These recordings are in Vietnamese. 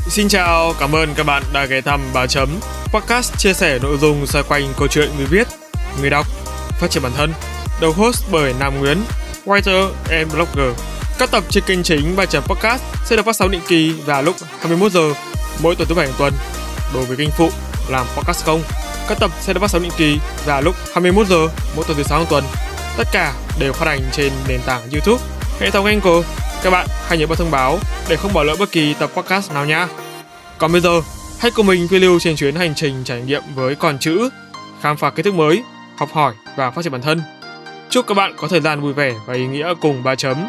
Xin chào, cảm ơn các bạn đã ghé thăm Báo Chấm, podcast chia sẻ nội dung xoay quanh câu chuyện người viết, người đọc, phát triển bản thân, được host bởi Nam Nguyễn, writer and blogger. Các tập trên kênh chính Báo Chấm podcast sẽ được phát sóng định kỳ vào lúc 21 giờ mỗi tuần thứ 7 hàng tuần. Đối với kênh phụ làm podcast không, các tập sẽ được phát sóng định kỳ vào lúc 21 giờ mỗi tuần thứ 6 hàng tuần. Tất cả đều phát hành trên nền tảng YouTube, hệ thống Anchor. Các bạn hãy nhớ bật thông báo để không bỏ lỡ bất kỳ tập podcast nào nha. Còn bây giờ, hãy cùng mình phiêu lưu trên chuyến hành trình trải nghiệm với con chữ, khám phá kiến thức mới, học hỏi và phát triển bản thân. Chúc các bạn có thời gian vui vẻ và ý nghĩa cùng Báo Chấm.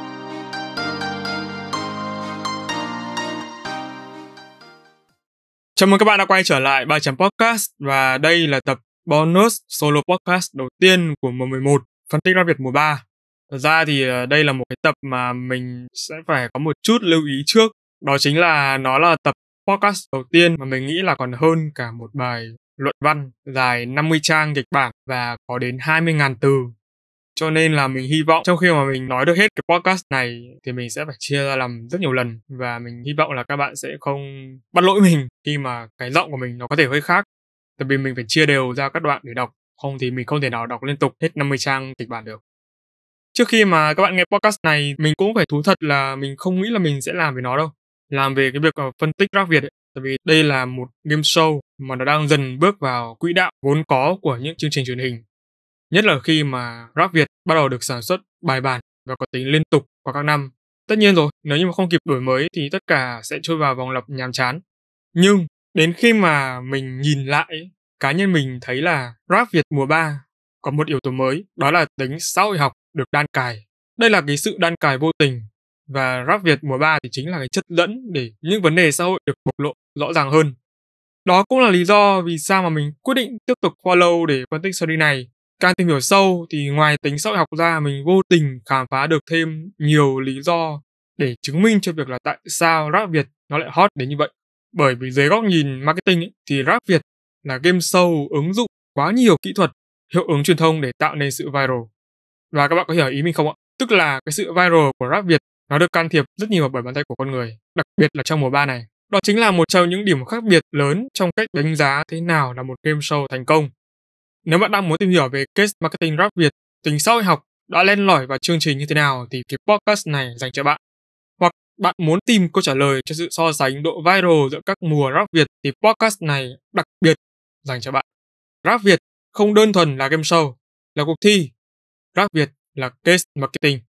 Chào mừng các bạn đã quay trở lại Báo Chấm podcast, và đây là tập bonus solo podcast đầu tiên của mùa 11, phân tích rap Việt mùa 3. Thật ra thì đây là một cái tập mà mình sẽ phải có một chút lưu ý trước. Đó chính là nó là tập podcast đầu tiên mà mình nghĩ là còn hơn cả một bài luận văn dài 50 trang kịch bản và có đến 20.000 từ. Cho nên là mình hy vọng trong khi mà mình nói được hết cái podcast này thì mình sẽ phải chia ra làm rất nhiều lần. Và mình hy vọng là các bạn sẽ không bắt lỗi mình khi mà cái giọng của mình nó có thể hơi khác. Tại vì mình phải chia đều ra các đoạn để đọc, không thì mình không thể nào đọc liên tục hết 50 trang kịch bản được. Trước khi mà các bạn nghe podcast này, mình cũng phải thú thật là mình không nghĩ là mình sẽ làm về nó đâu. Làm về cái việc phân tích rap Việt ấy. Tại vì đây là một game show mà nó đang dần bước vào quỹ đạo vốn có của những chương trình truyền hình. Nhất là khi mà rap Việt bắt đầu được sản xuất bài bản và có tính liên tục qua các năm. Tất nhiên rồi, nếu như mà không kịp đổi mới thì tất cả sẽ trôi vào vòng lặp nhàm chán. Nhưng đến khi mà mình nhìn lại, cá nhân mình thấy là rap Việt mùa 3 có một yếu tố mới, đó là tính xã hội học được đan cài. Đây là cái sự đan cài vô tình, và rap Việt mùa 3 thì chính là cái chất dẫn để những vấn đề xã hội được bộc lộ rõ ràng hơn. Đó cũng là lý do vì sao mà mình quyết định tiếp tục follow để phân tích series này. Càng tìm hiểu sâu thì ngoài tính xã hội học ra, mình vô tình khám phá được thêm nhiều lý do để chứng minh cho việc là tại sao rap Việt nó lại hot đến như vậy. Bởi vì dưới góc nhìn marketing ấy, thì rap Việt là game show ứng dụng quá nhiều kỹ thuật, hiệu ứng truyền thông để tạo nên sự viral. Và các bạn có hiểu ý mình không ạ? Tức là cái sự viral của rap Việt nó được can thiệp rất nhiều bởi bàn tay của con người, đặc biệt là trong mùa 3 này. Đó chính là một trong những điểm khác biệt lớn trong cách đánh giá thế nào là một game show thành công. Nếu bạn đang muốn tìm hiểu về case marketing rap Việt, tính xã hội học đã len lỏi vào chương trình như thế nào thì cái podcast này dành cho bạn. Hoặc bạn muốn tìm câu trả lời cho sự so sánh độ viral giữa các mùa rap Việt thì podcast này đặc biệt dành cho bạn. Rap Việt không đơn thuần là game show, là cuộc thi. Rap Việt là case marketing.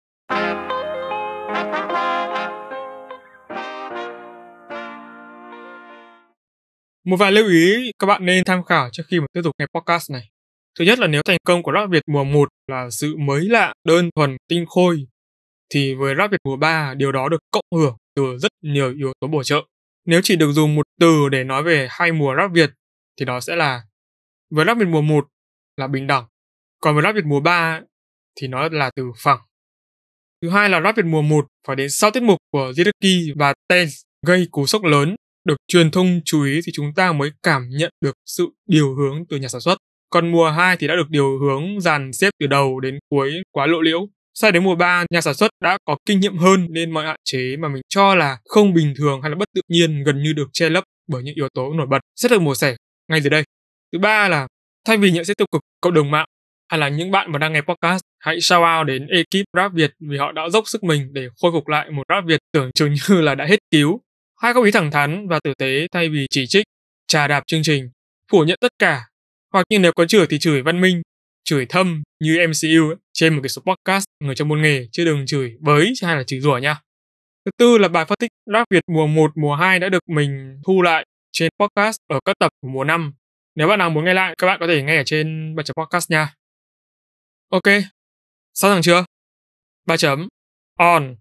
Một vài lưu ý các bạn nên tham khảo trước khi mà tiếp tục nghe podcast này. Thứ nhất là nếu thành công của rap Việt mùa 1 là sự mới lạ, đơn thuần, tinh khôi, thì với rap Việt mùa 3 điều đó được cộng hưởng từ rất nhiều yếu tố bổ trợ. Nếu chỉ được dùng một từ để nói về hai mùa rap Việt thì đó sẽ là với rap Việt mùa 1 là bình đẳng, còn với rap Việt mùa 3 thì nó là từ phẳng. Thứ hai là rap Việt mùa 1 phải đến sau tiết mục của Zirki và Tense gây cú sốc lớn, được truyền thông chú ý thì chúng ta mới cảm nhận được sự điều hướng từ nhà sản xuất. Còn mùa 2 thì đã được điều hướng dàn xếp từ đầu đến cuối quá lộ liễu. Sau đến mùa 3, nhà sản xuất đã có kinh nghiệm hơn nên mọi hạn chế mà mình cho là không bình thường hay là bất tự nhiên gần như được che lấp bởi những yếu tố nổi bật sẽ được mổ xẻ ngay dưới đây. Thứ ba là thay vì nhận xét tiêu cực, cộng đồng mạng hay là những bạn mà đang nghe podcast, hãy shout out đến ekip rap Việt vì họ đã dốc sức mình để khôi phục lại một rap Việt tưởng chừng như là đã hết cứu. Hãy có ý thẳng thắn và tử tế thay vì chỉ trích, chà đạp chương trình, phủ nhận tất cả. Hoặc như nếu có chửi thì chửi văn minh, chửi thâm như MCU trên một cái số podcast người trong môn nghề, chứ đừng chửi bới hay là chửi rủa nha. Thứ tư là bài phân tích rap Việt mùa 1, mùa 2 đã được mình thu lại trên podcast ở các tập của mùa 5. Nếu bạn nào muốn nghe lại, các bạn có thể nghe ở trên Ba Chấm Podcast nha. Ok, sẵn sàng chưa? Ba chấm on.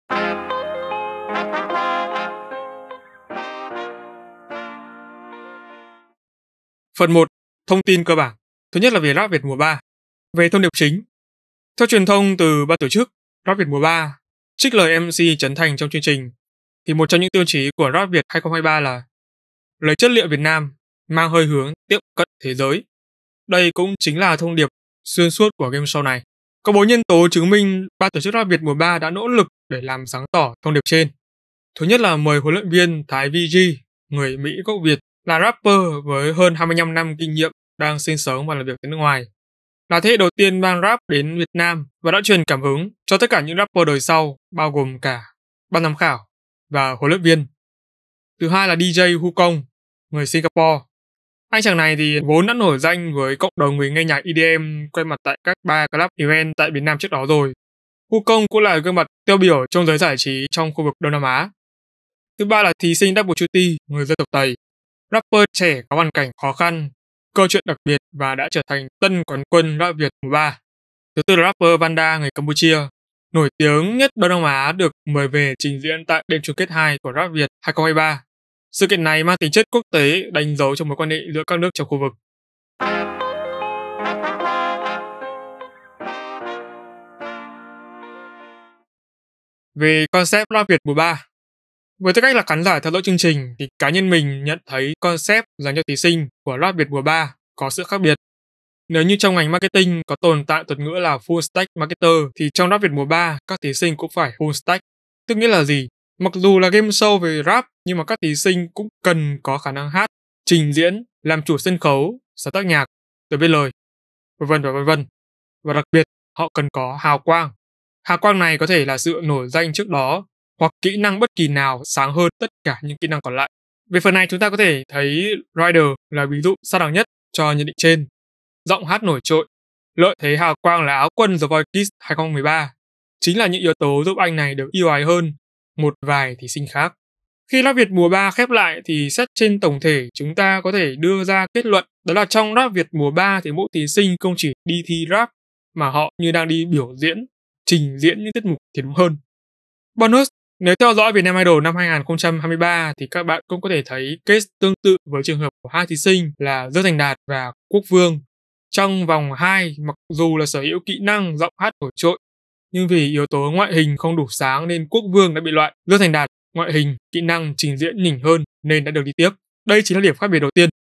Phần 1. Thông tin cơ bản. Thứ nhất là về rap Việt mùa 3. Về thông điệp chính. Theo truyền thông từ ban tổ chức rap Việt mùa 3, trích lời MC Trấn Thành trong chương trình, thì một trong những tiêu chí của rap Việt 2023 là lấy chất liệu Việt Nam, mang hơi hướng tiếp cận thế giới. Đây cũng chính là thông điệp xuyên suốt của game show này. Có 4 nhân tố chứng minh ban tổ chức rap Việt mùa 3 đã nỗ lực để làm sáng tỏ thông điệp trên. Thứ nhất là mời huấn luyện viên Thái VG, người Mỹ gốc Việt, là rapper với hơn 25 năm kinh nghiệm đang sinh sống và làm việc tại nước ngoài. Là thế hệ đầu tiên mang rap đến Việt Nam và đã truyền cảm hứng cho tất cả những rapper đời sau, bao gồm cả ban giám khảo và huấn luyện viên. Thứ hai là DJ Wukong, người Singapore. Anh chàng này thì vốn đã nổi danh với cộng đồng người nghe nhạc EDM quay mặt tại các bar club event tại Việt Nam trước đó rồi. Wukong cũng là gương mặt tiêu biểu trong giới giải trí trong khu vực Đông Nam Á. Thứ ba là thí sinh Double Duty, người dân tộc Tây. Rapper trẻ có hoàn cảnh khó khăn, câu chuyện đặc biệt và đã trở thành tân quán quân rap Việt mùa 3. Thứ tư là rapper Vanda, người Campuchia, nổi tiếng nhất Đông Nam Á, được mời về trình diễn tại đêm chung kết 2 của Rap Việt 2023. Sự kiện này mang tính chất quốc tế, đánh dấu cho mối quan hệ giữa các nước trong khu vực. Về concept Rap Việt mùa 3, với tư cách là khán giả theo dõi chương trình thì cá nhân mình nhận thấy concept dành cho thí sinh của Rap Việt mùa 3 có sự khác biệt. Nếu như trong ngành marketing có tồn tại thuật ngữ là full stack marketer thì trong Rap Việt mùa 3 các thí sinh cũng phải full stack. Tức nghĩa là gì? Mặc dù là game show về rap nhưng mà các thí sinh cũng cần có khả năng hát, trình diễn, làm chủ sân khấu, sáng tác nhạc, từ viết lời, vân vân và vân vân. Và đặc biệt, họ cần có hào quang. Hào quang này có thể là sự nổi danh trước đó hoặc kỹ năng bất kỳ nào sáng hơn tất cả những kỹ năng còn lại. Về phần này chúng ta có thể thấy Rider là ví dụ xác đáng nhất cho nhận định trên. Giọng hát nổi trội, lợi thế hào quang là áo quân The Voice Kids 2013 chính là những yếu tố giúp anh này được yêu ái hơn một vài thí sinh khác. Khi Rap Việt mùa 3 khép lại thì xét trên tổng thể chúng ta có thể đưa ra kết luận đó là trong Rap Việt mùa 3 thì mỗi thí sinh không chỉ đi thi rap mà họ như đang đi biểu diễn, trình diễn những tiết mục thì đúng hơn. Bonus, nếu theo dõi Vietnam Idol năm 2023 thì các bạn cũng có thể thấy case tương tự với trường hợp của hai thí sinh là Dương Thành Đạt và Quốc Vương. Trong vòng 2, mặc dù là sở hữu kỹ năng giọng hát nổi trội, nhưng vì yếu tố ngoại hình không đủ sáng nên Quốc Vương đã bị loại. Dương Thành Đạt, ngoại hình, kỹ năng trình diễn nhỉnh hơn nên đã được đi tiếp. Đây chính là điểm khác biệt đầu tiên.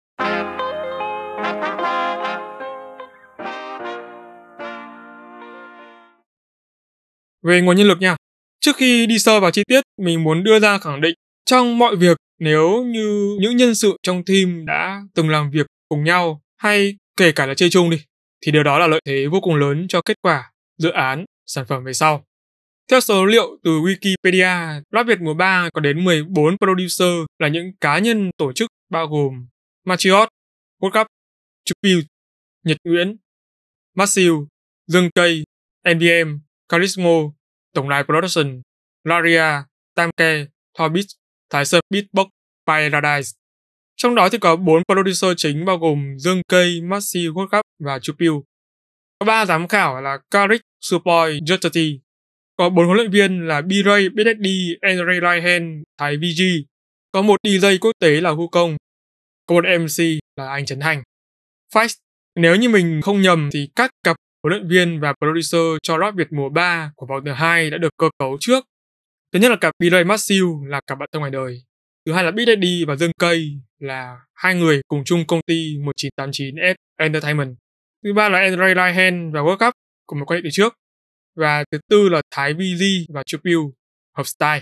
Về nguồn nhân lực nha. Trước khi đi sâu vào chi tiết, mình muốn đưa ra khẳng định trong mọi việc nếu như những nhân sự trong team đã từng làm việc cùng nhau hay kể cả là chơi chung đi thì điều đó là lợi thế vô cùng lớn cho kết quả, dự án, sản phẩm về sau. Theo số liệu từ Wikipedia, Rap Việt mùa 3 có đến 14 producer là những cá nhân tổ chức bao gồm Machiot, World Cup, Chupiu, Nhật Nguyễn, Massive, Dương Cây, NDM, Charismo, Tổng đài Production, Laria, Tamke, Thorbit, Thái Sơn Beatbox, Paradise. Trong đó thì có 4 producer chính bao gồm Dương Cây, Massive, World Cup và Chupiu. Có 3 giám khảo là Karik, Supoi, Jutati. Có 4 huấn luyện viên là B-Ray, BSD, Andre Ryan, Thái VG. Có một DJ quốc tế là Wukong. Có một MC là anh Trấn Thành. Fact, nếu như mình không nhầm thì các cặp huấn luyện viên và producer cho Rap Việt mùa 3 của vòng thứ 2 đã được cơ cấu trước. Thứ nhất là cặp B-Ray Massive là cặp bạn thân ngoài đời. Thứ hai là Big Daddy và Dương Cây là hai người cùng chung công ty 1989F Entertainment. Thứ ba là Andre Ryan và World Cup cùng một quan hệ từ trước. Và thứ tư là Thái VG và Chupiu, hợp style.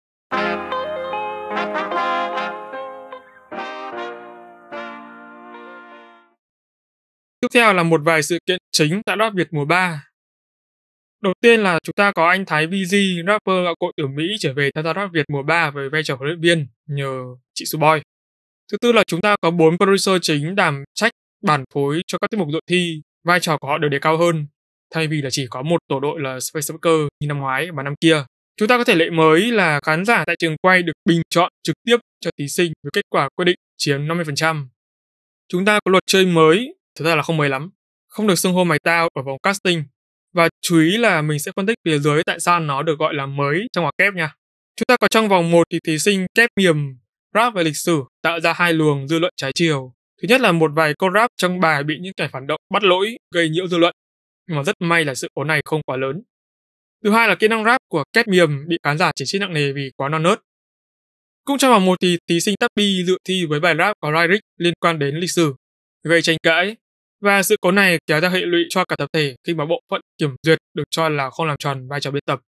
Tiếp theo là một vài sự kiện chính tại Rap Việt mùa 3. Đầu tiên là chúng ta có anh Thái VG, rapper gạo cội từ Mỹ trở về tham gia Rap Việt mùa 3 với vai trò huấn luyện viên nhờ chị Suboy. Thứ tư là chúng ta có 4 producer chính đảm trách bản phối cho các tiết mục dự thi, vai trò của họ đều đề cao hơn, thay vì là chỉ có một tổ đội là Space Worker như năm ngoái và năm kia. Chúng ta có thể lệ mới là khán giả tại trường quay được bình chọn trực tiếp cho thí sinh với kết quả quyết định chiếm 50%. Chúng ta có luật chơi mới, thực ra là không mới lắm, không được xưng hô mày tao ở vòng casting. Và chú ý là mình sẽ phân tích phía dưới tại sao nó được gọi là mới trong ngoặc kép nha. Chúng ta có trong vòng 1 thì thí sinh kép miềm rap về lịch sử tạo ra hai luồng dư luận trái chiều. Thứ nhất là một vài câu rap trong bài bị những kẻ phản động bắt lỗi gây nhiễu dư luận, nhưng mà rất may là sự cố này không quá lớn. Thứ hai là kỹ năng rap của kép miềm bị khán giả chỉ trích nặng nề vì quá non nớt. Cũng trong vòng 1 thì thí sinh Tappy dự thi với bài rap có lyric liên quan đến lịch sử, gây tranh cãi. Và sự cố này kéo ra hệ lụy cho cả tập thể khi mà bộ phận kiểm duyệt được cho là không làm tròn vai trò biên tập.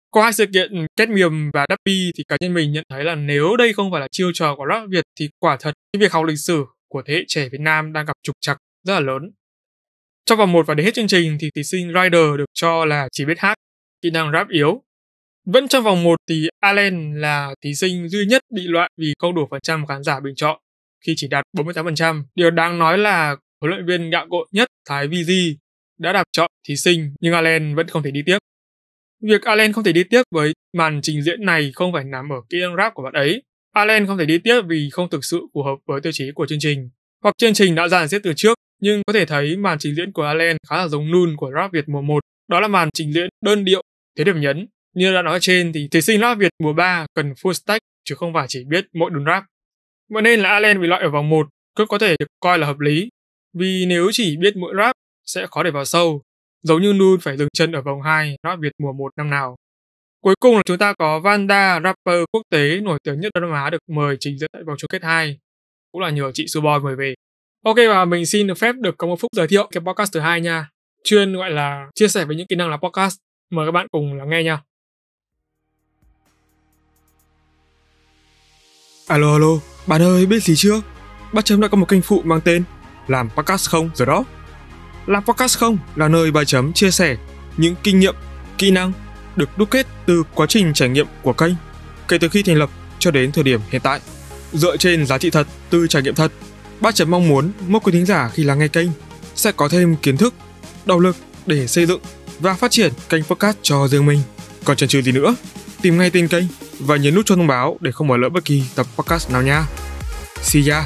Qua hai sự kiện Cadmium và Dappy thì cá nhân mình nhận thấy là nếu đây không phải là chiêu trò của rap Việt thì quả thật cái việc học lịch sử của thế hệ trẻ Việt Nam đang gặp trục trặc rất là lớn. Trong vòng 1 và đến hết chương trình thì thí sinh Rider được cho là chỉ biết hát, kỹ năng rap yếu. Vẫn trong vòng 1 thì Allen là thí sinh duy nhất bị loại vì không đủ phần trăm khán giả bình chọn khi chỉ đạt 48%. Điều đáng nói là huấn luyện viên gạo cội nhất Thái VG đã đạp chọn thí sinh nhưng Allen vẫn không thể đi tiếp. Việc Allen không thể đi tiếp với màn trình diễn này không phải nằm ở kỹ năng rap của bạn ấy. Allen không thể đi tiếp vì không thực sự phù hợp với tiêu chí của chương trình. Hoặc chương trình đã dàn xếp từ trước, nhưng có thể thấy màn trình diễn của Allen khá là giống Nun của rap Việt mùa 1. Đó là màn trình diễn đơn điệu, thiếu điểm nhấn. Như đã nói ở trên thì thí sinh rap Việt mùa 3 cần full stack chứ không phải chỉ biết mỗi đồn rap. Vậy nên là Allen bị loại ở vòng 1 cũng có thể được coi là hợp lý. Vì nếu chỉ biết mỗi rap sẽ khó để vào sâu, giống như Nun phải dừng chân ở vòng 2 rap Việt mùa 1 năm nào. Cuối cùng là chúng ta có Vanda, rapper quốc tế nổi tiếng nhất Đông Nam Á được mời trình diễn tại vòng chung kết 2. Cũng là nhờ chị Suboy mời về. Ok, và mình xin được phép được có một phút giới thiệu cái podcast thứ 2 nha. Chuyên gọi là chia sẻ với những kỹ năng làm podcast. Mời các bạn cùng lắng nghe nha. Alo, bạn ơi, biết gì chưa? Bác Chấm đã có một kênh phụ mang tên Làm Podcast Không rồi đó. Làm Podcast Không là nơi bà Chấm chia sẻ những kinh nghiệm, kỹ năng được đúc kết từ quá trình trải nghiệm của kênh kể từ khi thành lập cho đến thời điểm hiện tại. Dựa trên giá trị thật từ trải nghiệm thật, bác Chấm mong muốn mỗi quý thính giả khi lắng nghe kênh sẽ có thêm kiến thức, động lực để xây dựng và phát triển kênh podcast cho riêng mình. Còn chần chừ gì nữa, tìm ngay tên kênh và nhấn nút chuông thông báo để không bỏ lỡ bất kỳ tập podcast nào nha. See ya!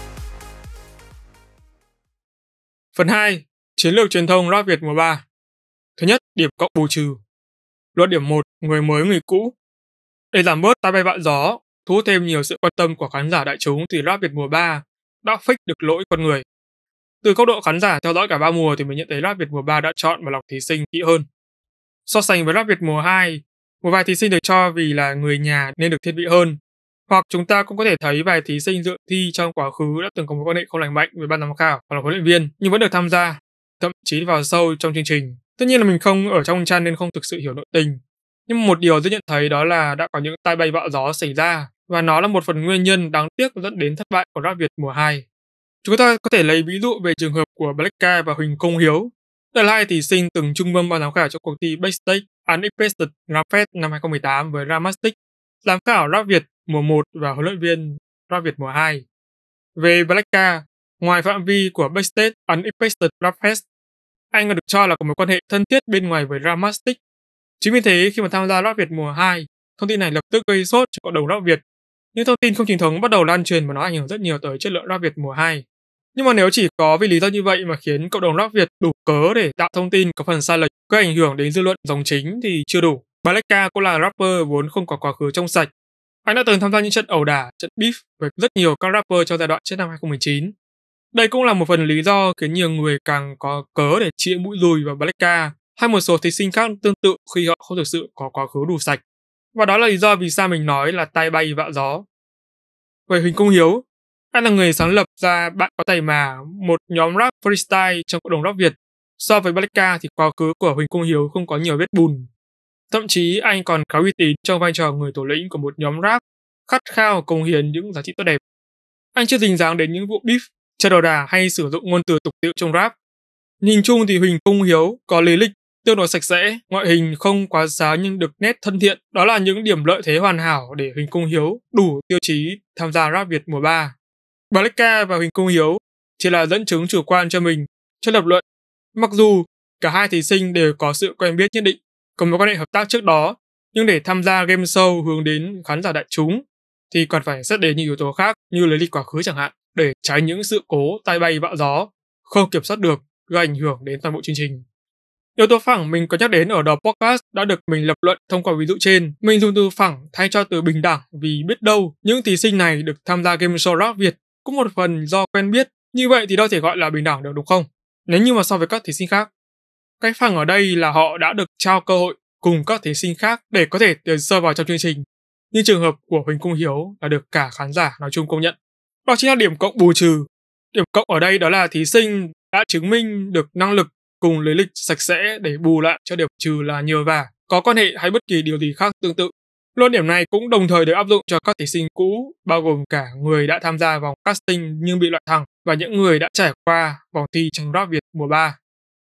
Phần 2. Chiến lược truyền thông rap Việt mùa 3. Thứ nhất, điểm cộng bù trừ. Luận điểm 1, người mới người cũ. Để giảm bớt tai bay vạ gió, thu hút thêm nhiều sự quan tâm của khán giả đại chúng thì rap Việt mùa 3 đã fix được lỗi con người. Từ góc độ khán giả theo dõi cả 3 mùa thì mình nhận thấy rap Việt mùa 3 đã chọn và lọc thí sinh kỹ hơn. So sánh với rap Việt mùa 2, một vài thí sinh được cho vì là người nhà nên được thiên vị hơn. Hoặc chúng ta cũng có thể thấy vài thí sinh dự thi trong quá khứ đã từng có mối quan hệ không lành mạnh với ban giám khảo hoặc là huấn luyện viên nhưng vẫn được tham gia, thậm chí vào sâu trong chương trình. Tất nhiên là mình không ở trong chăn nên không thực sự hiểu nội tình. Nhưng một điều dễ nhận thấy đó là đã có những tai bay vạ gió xảy ra và nó là một phần nguyên nhân đáng tiếc dẫn đến thất bại của rap Việt mùa 2. Chúng ta có thể lấy ví dụ về trường hợp của Blackka và Huỳnh Công Hiếu. Đây là hai thí sinh từng chung mâm ban giám khảo trong cuộc thi Backstage Unexpected Rap Fest năm 2018 với Ramastic, giám khảo rap Việt mùa 1 và huấn luyện viên rap Việt mùa 2. Về Blackka, ngoài phạm vi của Backstage Unexpected Rap Fest, anh còn được cho là có mối quan hệ thân thiết bên ngoài với Ramastic. Chính vì thế khi mà tham gia rap Việt mùa 2, thông tin này lập tức gây sốt cho cộng đồng rap Việt. Những thông tin không chính thống bắt đầu lan truyền và nó ảnh hưởng rất nhiều tới chất lượng rap Việt mùa 2. Nhưng mà nếu chỉ có vì lý do như vậy mà khiến cộng đồng rap Việt đủ cớ để tạo thông tin có phần sai lệch, gây ảnh hưởng đến dư luận dòng chính thì chưa đủ. Blackka cũng là rapper vốn không có quá khứ trong sạch. Anh đã từng tham gia những trận ẩu đả, trận beef với rất nhiều các rapper trong giai đoạn trước năm 2019. Đây cũng là một phần lý do khiến nhiều người càng có cớ để chĩa mũi dùi vào Blackka hay một số thí sinh khác tương tự khi họ không thực sự có quá khứ đủ sạch. Và đó là lý do vì sao mình nói là tai bay vạ gió. Về Huỳnh Công Hiếu, anh là người sáng lập ra Bạn Có Tài Mà, một nhóm rap freestyle trong cộng đồng rap Việt. So với Blackka thì quá khứ của Huỳnh Công Hiếu không có nhiều vết bùn. Thậm chí anh còn khá uy tín trong vai trò người thủ lĩnh của một nhóm rap khát khao cống hiến những giá trị tốt đẹp. Anh chưa dính dáng đến những vụ beef, chơi đầu đà hay sử dụng ngôn từ tục tĩu trong rap. Nhìn chung thì Huỳnh Công Hiếu có lý lịch tương đối sạch sẽ, ngoại hình không quá xấu nhưng được nét thân thiện. Đó là những điểm lợi thế hoàn hảo để Huỳnh Công Hiếu đủ tiêu chí tham gia rap Việt mùa 3. Blackka và Huỳnh Công Hiếu chỉ là dẫn chứng chủ quan cho mình cho lập luận. Mặc dù cả hai thí sinh đều có sự quen biết nhất định, có mối quan hệ hợp tác trước đó, nhưng để tham gia game show hướng đến khán giả đại chúng thì còn phải xét đến những yếu tố khác như lấy lịch quá khứ chẳng hạn, để tránh những sự cố tai bay vạ gió không kiểm soát được gây ảnh hưởng đến toàn bộ chương trình. Yếu tố phẳng mình có nhắc đến ở đầu podcast đã được mình lập luận thông qua ví dụ trên. Mình dùng từ phẳng thay cho từ bình đẳng vì biết đâu những thí sinh này được tham gia game show rap Việt cũng một phần do quen biết, như vậy thì đâu thể gọi là bình đẳng được đúng không? Nếu như mà so với các thí sinh khác. Cái phẳng ở đây là họ đã được trao cơ hội cùng các thí sinh khác để có thể tiến sâu vào trong chương trình. Như trường hợp của Huỳnh Công Hiếu là được cả khán giả nói chung công nhận. Đó chính là điểm cộng bù trừ. Điểm cộng ở đây đó là thí sinh đã chứng minh được năng lực cùng lý lịch sạch sẽ để bù lại cho điểm trừ là nhờ vả có quan hệ hay bất kỳ điều gì khác tương tự. Luận điểm này cũng đồng thời được áp dụng cho các thí sinh cũ, bao gồm cả người đã tham gia vòng casting nhưng bị loại thẳng và những người đã trải qua vòng thi trong Rap Việt mùa 3.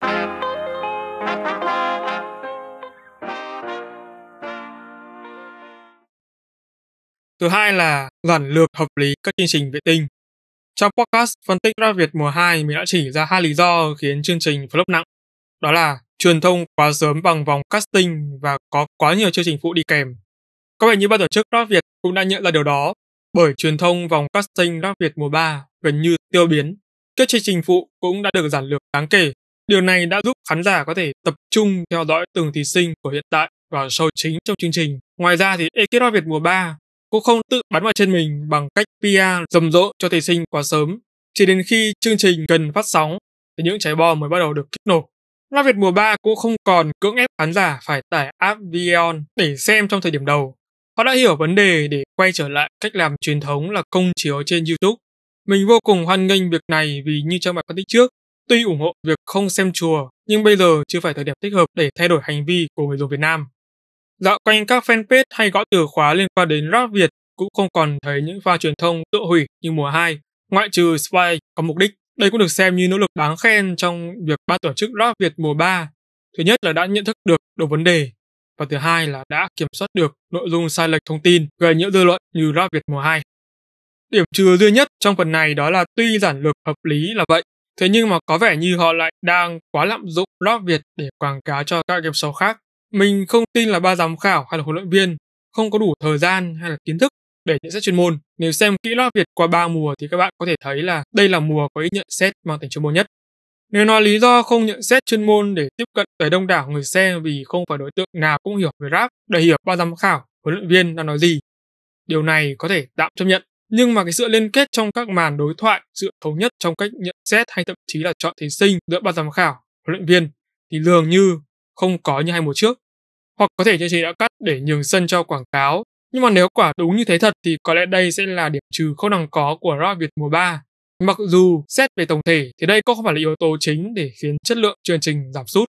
Thứ hai là giản lược hợp lý các chương trình vệ tinh. Trong podcast phân tích Rap Việt mùa 2, mình đã chỉ ra 2 lý do khiến chương trình flop nặng. Đó là truyền thông quá sớm bằng vòng casting và có quá nhiều chương trình phụ đi kèm. Có vẻ như ban tổ chức Rap Việt cũng đã nhận ra điều đó, bởi truyền thông vòng casting Rap Việt mùa 3 gần như tiêu biến. Các chương trình phụ cũng đã được giản lược đáng kể. Điều này đã giúp khán giả có thể tập trung theo dõi từng thí sinh của hiện tại và show chính trong chương trình. Ngoài ra thì ekip Rap Việt mùa 3 cũng không tự bắn vào chân mình bằng cách PR rầm rộ cho thí sinh quá sớm. Chỉ đến khi chương trình cần phát sóng thì những trái bom mới bắt đầu được kích nổ. Rap Việt mùa 3 cũng không còn cưỡng ép khán giả phải tải app Vion để xem trong thời điểm đầu. Họ đã hiểu vấn đề để quay trở lại cách làm truyền thống là công chiếu trên YouTube. Mình vô cùng hoan nghênh việc này vì như trong bài phân tích trước, tuy ủng hộ việc không xem chùa, nhưng bây giờ chưa phải thời điểm thích hợp để thay đổi hành vi của người dùng Việt Nam. Dạo quanh các fanpage hay gõ từ khóa liên quan đến Rap Việt cũng không còn thấy những pha truyền thông tự hủy như mùa 2, ngoại trừ Spy có mục đích. Đây cũng được xem như nỗ lực đáng khen trong việc ban tổ chức Rap Việt mùa 3. Thứ nhất là đã nhận thức được vấn đề, và thứ hai là đã kiểm soát được nội dung sai lệch thông tin gây nhiễu dư luận như Rap Việt mùa 2. Điểm trừ duy nhất trong phần này đó là tuy giản lược hợp lý là vậy, thế nhưng mà có vẻ như họ lại đang quá lạm dụng Rap Việt để quảng cáo cho các game show khác. Mình không tin là ba giám khảo hay là huấn luyện viên không có đủ thời gian hay là kiến thức để nhận xét chuyên môn. Nếu xem kỹ Rap Việt qua 3 mùa thì các bạn có thể thấy là đây là mùa có ý nhận xét mang tính chuyên môn nhất. Nếu nói lý do không nhận xét chuyên môn để tiếp cận tới đông đảo người xem vì không phải đối tượng nào cũng hiểu về rap để hiểu ba giám khảo, huấn luyện viên đang nói gì, điều này có thể tạm chấp nhận. Nhưng mà cái sự liên kết trong các màn đối thoại, sự thống nhất trong cách nhận xét hay thậm chí là chọn thí sinh giữa ban giám khảo, huấn luyện viên thì dường như không có như hai mùa trước. Hoặc có thể chương trình đã cắt để nhường sân cho quảng cáo. Nhưng mà nếu quả đúng như thế thật thì có lẽ đây sẽ là điểm trừ không đáng có của Rap Việt mùa 3. Mặc dù xét về tổng thể thì đây cũng không phải là yếu tố chính để khiến chất lượng chương trình giảm sút.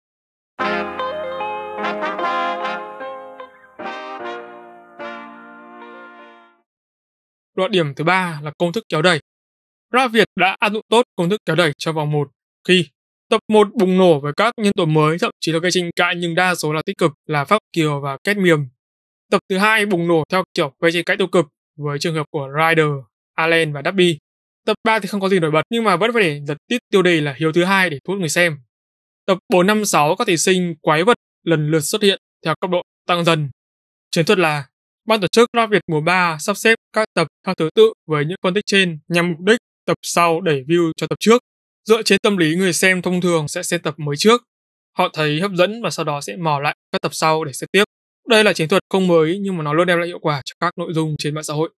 Luận điểm thứ ba là công thức kéo đẩy. Rap Việt đã áp dụng tốt công thức kéo đẩy cho vòng 1 khi tập 1 bùng nổ với các nhân tố mới, thậm chí là gây tranh cãi nhưng đa số là tích cực là Pháp Kiều và Kết Miềm. Tập thứ 2 bùng nổ theo kiểu gây tranh cãi tiêu cực với trường hợp của Ryder, Allen và Dabby. Tập 3 thì không có gì nổi bật nhưng mà vẫn phải để giật tít tiêu đề là hiếu thứ hai để thu hút người xem. Tập 4, 5, 6 các thí sinh quái vật lần lượt xuất hiện theo cấp độ tăng dần. Chiến thuật là ban tổ chức Rap Việt mùa 3 sắp xếp các tập theo thứ tự với những phân tích trên nhằm mục đích tập sau đẩy view cho tập trước. Dựa trên tâm lý người xem thông thường sẽ xem tập mới trước. Họ thấy hấp dẫn và sau đó sẽ mò lại các tập sau để xem tiếp. Đây là chiến thuật không mới nhưng mà nó luôn đem lại hiệu quả cho các nội dung trên mạng xã hội.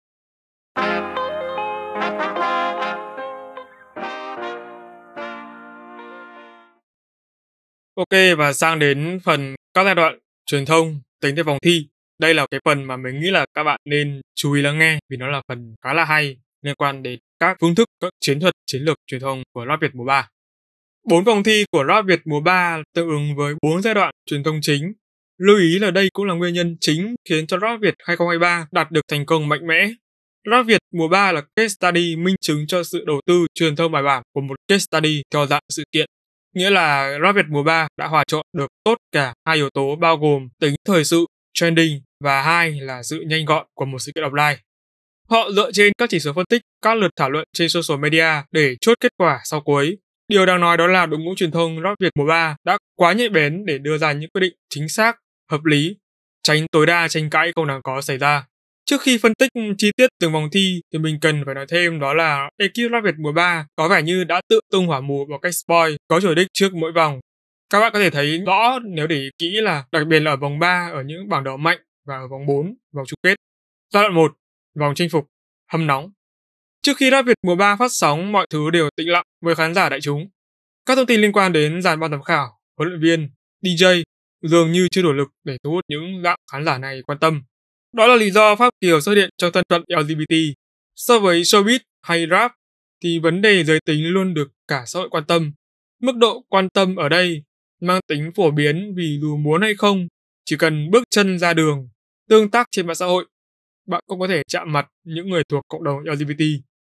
Ok, và sang đến phần các giai đoạn truyền thông tính tới vòng thi. Đây là cái phần mà mình nghĩ là các bạn nên chú ý lắng nghe vì nó là phần khá là hay liên quan đến các phương thức, các chiến thuật, chiến lược truyền thông của Rap Việt mùa 3. 4 vòng thi của Rap Việt mùa 3 tương ứng với 4 giai đoạn truyền thông chính. Lưu ý là đây cũng là nguyên nhân chính khiến cho Rap Việt 2023 đạt được thành công mạnh mẽ. Rap Việt mùa 3 là case study minh chứng cho sự đầu tư truyền thông bài bản của một case study theo dạng sự kiện. Nghĩa là Rap Việt mùa 3 đã hòa trộn được tốt cả hai yếu tố bao gồm tính thời sự, trending và hai là sự nhanh gọn của một sự kiện offline. Họ dựa trên các chỉ số phân tích, các lượt thảo luận trên social media để chốt kết quả sau cuối. Điều đáng nói đó là đội ngũ truyền thông Rap Việt mùa 3 đã quá nhạy bén để đưa ra những quyết định chính xác, hợp lý, tránh tối đa tranh cãi không đáng có xảy ra. Trước khi phân tích chi tiết từng vòng thi thì mình cần phải nói thêm đó là ekip Rap Việt mùa 3 có vẻ như đã tự tung hỏa mù vào cách spoil có chủ đích trước mỗi vòng. Các bạn có thể thấy rõ nếu để ý kỹ là đặc biệt là ở vòng 3 ở những bảng đầu mạnh và ở vòng 4, vòng chung kết. Giai đoạn 1, vòng chinh phục, hâm nóng. Trước khi Rap Việt mùa 3 phát sóng, mọi thứ đều tĩnh lặng với khán giả đại chúng. Các thông tin liên quan đến dàn ban giám khảo, huấn luyện viên, DJ dường như chưa đủ lực để thu hút những dạng khán giả này quan tâm. Đó là lý do Pháp Kiều xuất hiện trong thân phận LGBT. So với showbiz hay rap thì vấn đề giới tính luôn được cả xã hội quan tâm. Mức độ quan tâm ở đây mang tính phổ biến vì dù muốn hay không Chỉ cần bước chân ra đường, tương tác trên mạng xã hội, bạn cũng có thể chạm mặt những người thuộc cộng đồng LGBT.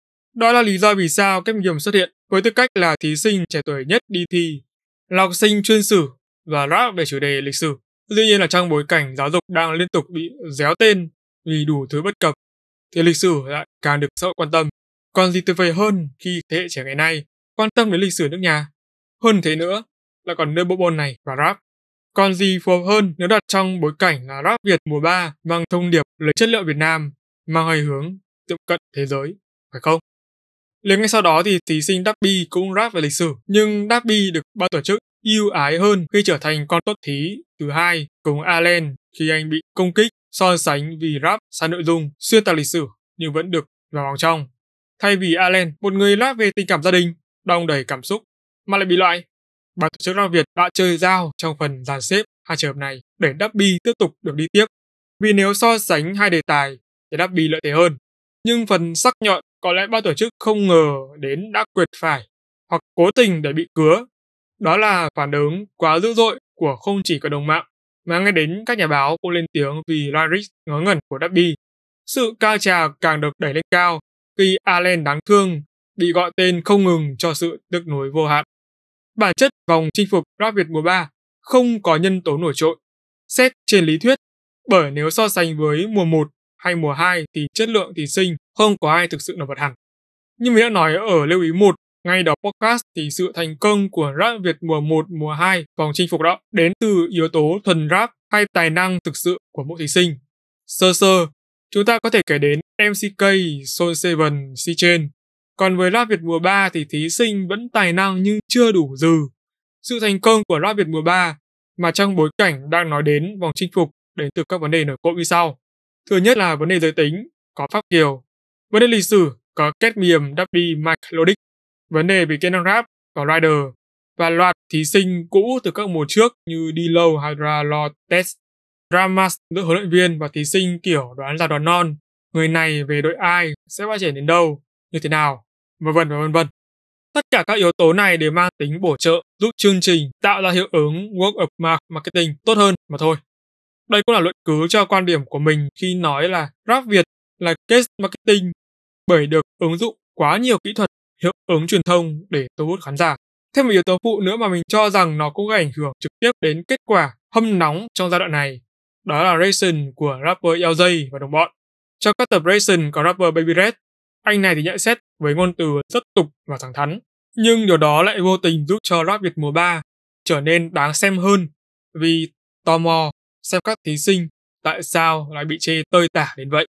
Đó là lý do vì sao Kép Nhường xuất hiện với tư cách là thí sinh trẻ tuổi nhất đi thi, là học sinh chuyên sử và rap về chủ đề lịch sử. Dĩ nhiên là trong bối cảnh giáo dục đang liên tục bị déo tên vì đủ thứ bất cập, thì lịch sử lại càng được xã hội quan tâm. Còn gì tuyệt vời hơn khi thế hệ trẻ ngày nay quan tâm đến lịch sử nước nhà. Hơn thế nữa, lại còn đưa bộ môn này vào rap. Còn gì phù hợp hơn nếu đặt trong bối cảnh là rap Việt mùa 3 mang thông điệp lấy chất liệu Việt Nam, mang hơi hướng tiệm cận thế giới, phải không? Liền ngay sau đó thì thí sinh Dappy cũng rap về lịch sử, nhưng Dappy được ban tổ chức ưu ái hơn khi trở thành con tốt thí thứ hai cùng Allen khi anh bị công kích so sánh vì rap sai nội dung xuyên tạc lịch sử nhưng vẫn được vào vòng trong. Thay vì Allen, một người rap về tình cảm gia đình, đong đầy cảm xúc, mà lại bị loại. Ban tổ chức rap Việt đã chơi dao trong phần dàn xếp hai trường hợp này để Dappy tiếp tục được đi tiếp. Vì nếu so sánh hai đề tài thì Dappy lợi thế hơn. Nhưng phần sắc nhọn có lẽ ban tổ chức không ngờ đến đã quệt phải hoặc cố tình để bị cứa. Đó là phản ứng quá dữ dội của không chỉ cộng đồng mạng mà ngay đến các nhà báo cũng lên tiếng vì lyrics ngớ ngẩn của Dappy. Sự cao trào càng được đẩy lên cao khi Allen đáng thương bị gọi tên không ngừng cho sự tiếc nuối vô hạn. Bản chất vòng chinh phục rap Việt mùa 3 không có nhân tố nổi trội. Xét trên lý thuyết, bởi nếu so sánh với mùa 1 hay mùa 2 thì chất lượng thí sinh không có ai thực sự nổi bật hẳn. Nhưng mình đã nói ở lưu ý 1 ngay đầu podcast thì sự thành công của rap Việt mùa 1, mùa 2 vòng chinh phục đó đến từ yếu tố thuần rap hay tài năng thực sự của mỗi thí sinh. Sơ sơ, chúng ta có thể kể đến MCK, Soul Seven, C-Chain. Còn với rap Việt mùa 3 thì thí sinh vẫn tài năng nhưng chưa đủ dừ. Sự thành công của rap Việt mùa 3 mà trong bối cảnh đang nói đến vòng chinh phục đến từ các vấn đề nổi cộm như sau. Thứ nhất là vấn đề giới tính, có Pháp Kiều. Vấn đề lịch sử, có Cadmium, Dappy, Mike Lodic. Vấn đề về kỹ năng rap, có Rider. Và loạt thí sinh cũ từ các mùa trước như D-Lo, Hydra, Lord, Test. Dramas giữa huấn luyện viên và thí sinh kiểu đoán già đoán non. Người này về đội ai, sẽ phát triển đến đâu, như thế nào, vân vân và vân vân. Tất cả các yếu tố này đều mang tính bổ trợ giúp chương trình tạo ra hiệu ứng word of mouth marketing tốt hơn mà thôi. Đây cũng là luận cứ cho quan điểm của mình khi nói là rap Việt là case marketing bởi được ứng dụng quá nhiều kỹ thuật hiệu ứng truyền thông để thu hút khán giả. Thêm một yếu tố phụ nữa mà mình cho rằng nó cũng gây ảnh hưởng trực tiếp đến kết quả hâm nóng trong giai đoạn này, đó là Ration của rapper LJ và đồng bọn. Trong các tập Ration có rapper Baby Red, anh này thì nhận xét với ngôn từ rất tục và thẳng thắn, nhưng điều đó lại vô tình giúp cho rap Việt mùa 3 trở nên đáng xem hơn vì tò mò xem các thí sinh tại sao lại bị chê tơi tả đến vậy.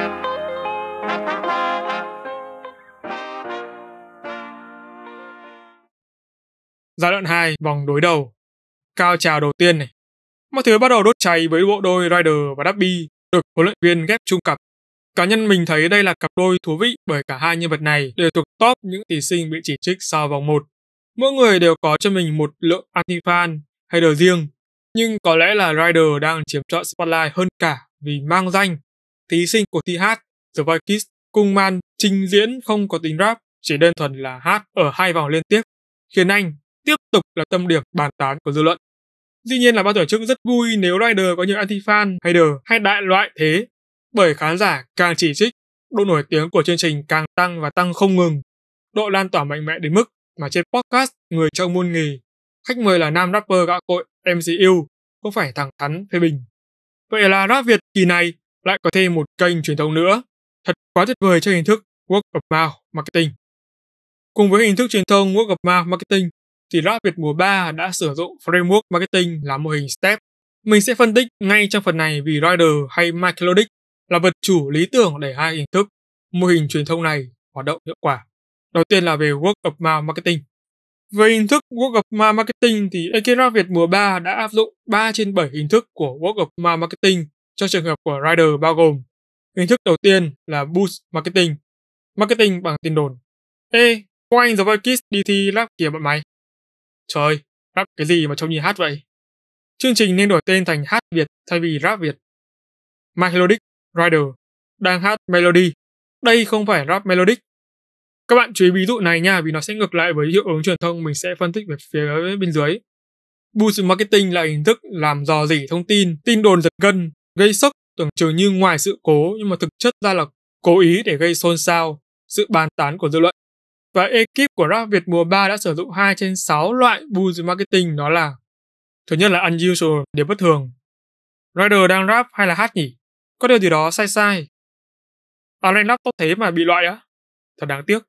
Giai đoạn 2, vòng đối đầu. Cao trào đầu tiên này. Mọi thứ bắt đầu đốt cháy với bộ đôi Rider và Dappy được huấn luyện viên ghép chung cặp. Cá nhân mình thấy đây là cặp đôi thú vị bởi cả hai nhân vật này đều thuộc top những thí sinh bị chỉ trích sau vòng 1. Mỗi người đều có cho mình một lượng anti-fan hater riêng, nhưng có lẽ là Rider đang chiếm trọn spotlight hơn cả vì mang danh thí sinh của thi hát The Voice Kids cùng màn trình diễn không có tính rap, chỉ đơn thuần là hát ở 2 vòng liên tiếp, khiến anh tiếp tục là tâm điểm bàn tán của dư luận. Dĩ nhiên là ban tổ chức rất vui nếu Rider có nhiều anti-fan, hater hay đại loại thế, bởi khán giả càng chỉ trích, độ nổi tiếng của chương trình càng tăng và tăng không ngừng. Độ lan tỏa mạnh mẽ đến mức mà trên podcast người trong môn nghề, khách mời là nam rapper gạo cội MCU cũng phải thẳng thắn phê bình. Vậy là rap Việt kỳ này lại có thêm một kênh truyền thông nữa, thật quá tuyệt vời cho hình thức word of mouth marketing. Cùng với hình thức truyền thông word of mouth marketing, thì rap Việt mùa 3 đã sử dụng framework marketing là mô hình STEP. Mình sẽ phân tích ngay trong phần này vì Rider hay Mike Lodic là vật chủ lý tưởng để hai hình thức mô hình truyền thông này hoạt động hiệu quả. Đầu tiên là về word of mouth marketing. Về hình thức word of mouth marketing thì AK Rap Việt mùa 3 đã áp dụng 3 trên 7 hình thức của word of mouth marketing cho trường hợp của Rider, bao gồm hình thức đầu tiên là boost marketing, marketing bằng tin đồn. Ê, có anh The Voice Kids đi thi rap kìa bọn mày. Trời, rap cái gì mà trông như hát vậy? Chương trình nên đổi tên thành Hát Việt thay vì Rap Việt. Melodic Rider đang hát melody. Đây không phải rap melodic. Các bạn chú ý ví dụ này nha, vì nó sẽ ngược lại với hiệu ứng truyền thông mình sẽ phân tích về phía bên dưới. Boost marketing là hình thức làm dò dỉ thông tin, tin đồn giật gân, gây sốc tưởng chừng như ngoài sự cố nhưng mà thực chất ra là cố ý để gây xôn xao, sự bàn tán của dư luận. Và ekip của Rap Việt mùa 3 đã sử dụng 2 trên 6 loại boost marketing, đó là: thứ nhất là unusual, điều bất thường. Rider đang rap hay là hát nhỉ? Có điều gì đó sai sai. Alan rap tốt thế mà bị loại á? Thật đáng tiếc.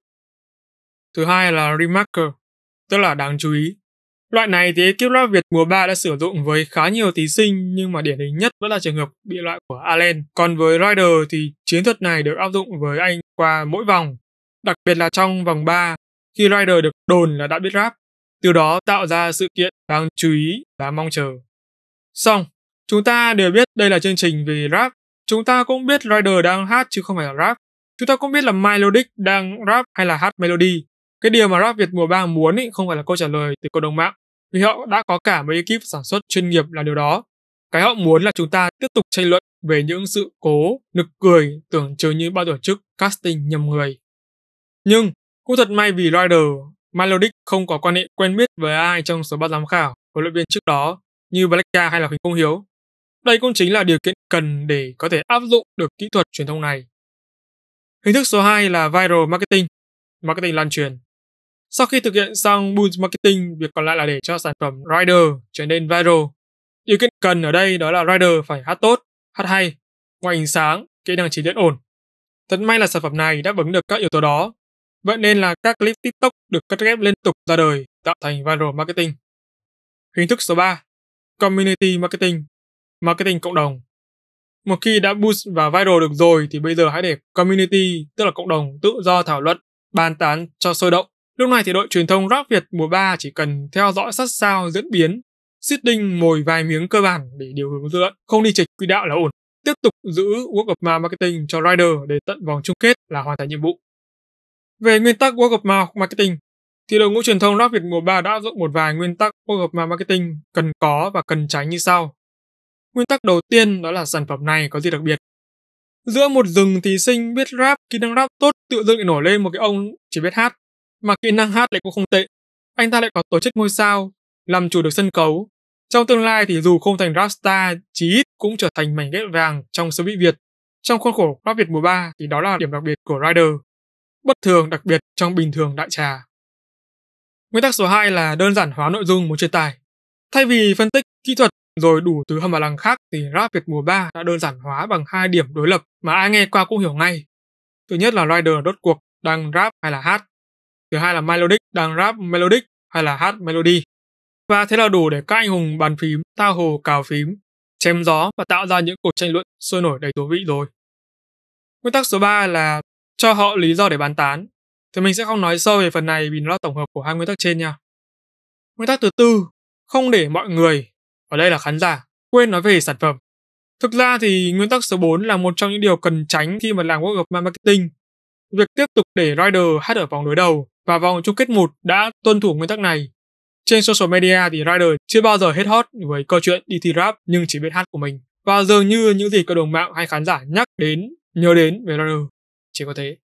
Thứ hai là remarker, tức là đáng chú ý. Loại này thì ekip Rap Việt mùa 3 đã sử dụng với khá nhiều thí sinh, nhưng mà điển hình nhất vẫn là trường hợp bị loại của Allen. Còn với Rider thì chiến thuật này được áp dụng với anh qua mỗi vòng, đặc biệt là trong vòng 3, khi Rider được đồn là đã biết rap, từ đó tạo ra sự kiện đáng chú ý và mong chờ. Xong, chúng ta đều biết đây là chương trình về rap, chúng ta cũng biết Rider đang hát chứ không phải là rap. Chúng ta cũng biết là Melodic đang rap hay là hát melody. Cái điều mà Rap Việt mùa 3 muốn không phải là câu trả lời từ cộng đồng mạng, vì họ đã có cả một ekip sản xuất chuyên nghiệp làm điều đó. Cái họ muốn là chúng ta tiếp tục tranh luận về những sự cố, nực cười, tưởng chừng như ban tổ chức casting nhầm người. Nhưng cũng thật may vì Rider, Melodic không có quan hệ quen biết với ai trong số ban giám khảo, huấn luyện viên trước đó như Blackka hay là Huỳnh Công Hiếu. Đây cũng chính là điều kiện cần để có thể áp dụng được kỹ thuật truyền thông này. Hình thức số 2 là viral marketing, marketing lan truyền. Sau khi thực hiện xong boost marketing, việc còn lại là để cho sản phẩm Rider trở nên viral. Điều kiện cần ở đây đó là Rider phải hát tốt, hát hay, ngoại hình sáng, kỹ năng trình diễn ổn. Thật may là sản phẩm này đáp ứng được các yếu tố đó. Vậy nên là các clip TikTok được cắt ghép liên tục ra đời, tạo thành viral marketing. Hình thức số 3, community marketing, marketing cộng đồng. Một khi đã boost và viral được rồi thì bây giờ hãy để community, tức là cộng đồng, tự do thảo luận, bàn tán cho sôi động. Lúc này thì đội truyền thông Rap Việt mùa 3 chỉ cần theo dõi sát sao diễn biến, seeding mồi vài miếng cơ bản để điều hướng dư luận, không đi chệch quỹ đạo là ổn. Tiếp tục giữ word of mouth marketing cho Rider để tận vòng chung kết là hoàn thành nhiệm vụ. Về nguyên tắc word of mouth marketing, thì đội ngũ truyền thông Rap Việt mùa 3 đã áp dụng một vài nguyên tắc word of mouth marketing cần có và cần tránh như sau. Nguyên tắc đầu tiên đó là sản phẩm này có gì đặc biệt. Giữa một rừng thí sinh biết rap, kỹ năng rap tốt, tự dưng lại nổi lên một cái ông chỉ biết hát, mà kỹ năng hát lại cũng không tệ. Anh ta lại có tố chất ngôi sao, làm chủ được sân khấu. Trong tương lai thì dù không thành rap star, chí ít cũng trở thành mảnh ghép vàng trong số bị Việt. Trong khuôn khổ Rap Việt mùa 3 thì đó là điểm đặc biệt của Rider. Bất thường đặc biệt trong bình thường đại trà. Nguyên tắc số 2 là đơn giản hóa nội dung muốn truyền tải. Thay vì phân tích kỹ thuật rồi đủ thứ hầm bà lằng khác thì Rap Việt mùa 3 đã đơn giản hóa bằng 2 điểm đối lập mà ai nghe qua cũng hiểu ngay. Thứ nhất là Rider rốt cuộc đang rap hay là hát. Thứ hai là Melodic đang rap melodic hay là hát melody. Và thế là đủ để các anh hùng bàn phím, tha hồ cào phím, chém gió và tạo ra những cuộc tranh luận sôi nổi đầy thú vị rồi. Nguyên tắc số 3 là cho họ lý do để bàn tán. Thì mình sẽ không nói sâu về phần này vì nó là tổng hợp của hai nguyên tắc trên nha. Nguyên tắc thứ tư, không để mọi người, ở đây là khán giả, quên nói về sản phẩm. Thực ra thì nguyên tắc số 4 là một trong những điều cần tránh khi mà làm word of mouth marketing. Việc tiếp tục để Rider hát ở vòng đối đầu và vòng chung kết 1 đã tuân thủ nguyên tắc này. Trên social media thì Rider chưa bao giờ hết hot với câu chuyện đi thi rap nhưng chỉ biết hát của mình. Và dường như những gì cộng đồng mạng hay khán giả nhắc đến, nhớ đến về Rider chỉ có thế.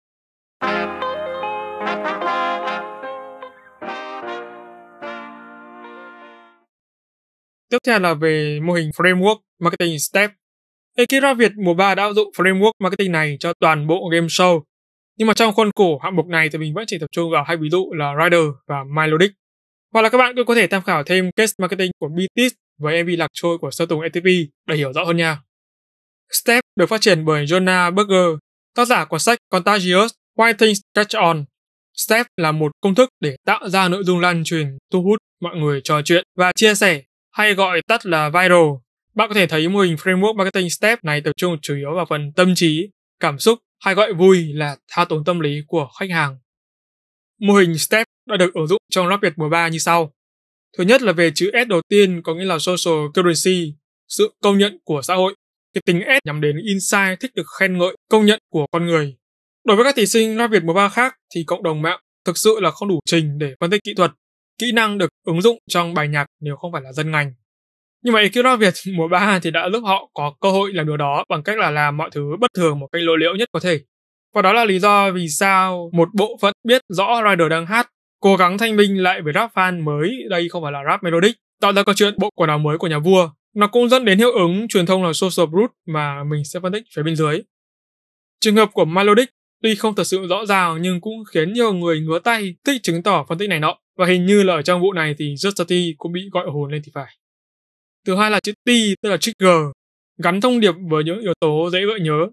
Tiếp theo là về mô hình framework marketing step. Ekip Rap Việt mùa 3 đã áp dụng framework marketing này cho toàn bộ game show. Nhưng mà trong khuôn khổ hạng mục này thì mình vẫn chỉ tập trung vào hai ví dụ là Rider và Melodic. Hoặc là các bạn cũng có thể tham khảo thêm case marketing của BTS với MV Lạc Trôi của Sơn Tùng ATP để hiểu rõ hơn nha. Step được phát triển bởi Jonah Berger, tác giả của sách Contagious, Why Things Catch On. Step là một công thức để tạo ra nội dung lan truyền, thu hút mọi người trò chuyện và chia sẻ, hay gọi tắt là viral. Bạn có thể thấy mô hình framework marketing step này tập trung chủ yếu vào phần tâm trí, cảm xúc, hay gọi vui là thao túng tâm lý của khách hàng. Mô hình step đã được ứng dụng trong Rap Việt mùa 3 như sau. Thứ nhất là về chữ S đầu tiên có nghĩa là social currency, sự công nhận của xã hội. Cái tính S nhắm đến insight thích được khen ngợi, công nhận của con người. Đối với các thí sinh Rap Việt mùa 3 khác thì cộng đồng mạng thực sự là không đủ trình để phân tích kỹ thuật, kỹ năng được ứng dụng trong bài nhạc nếu không phải là dân ngành. Nhưng mà ekip Rap Việt mùa 3 thì đã giúp họ có cơ hội làm điều đó bằng cách là làm mọi thứ bất thường một cách lộ liễu nhất có thể. Và đó là lý do vì sao một bộ phận biết rõ Rider đang hát, cố gắng thanh minh lại với rap fan mới, đây không phải là rap melodic, tạo ra câu chuyện bộ quần áo mới của nhà vua. Nó cũng dẫn đến hiệu ứng truyền thông là social proof mà mình sẽ phân tích phía bên dưới. Trường hợp của Melodic tuy không thật sự rõ ràng nhưng cũng khiến nhiều người ngứa tay thích chứng tỏ phân tích này nọ. Và hình như là ở trong vụ này thì Just T cũng bị gọi hồn lên thì phải. Thứ hai là chữ T tức là trigger, gắn thông điệp với những yếu tố dễ gợi nhớ.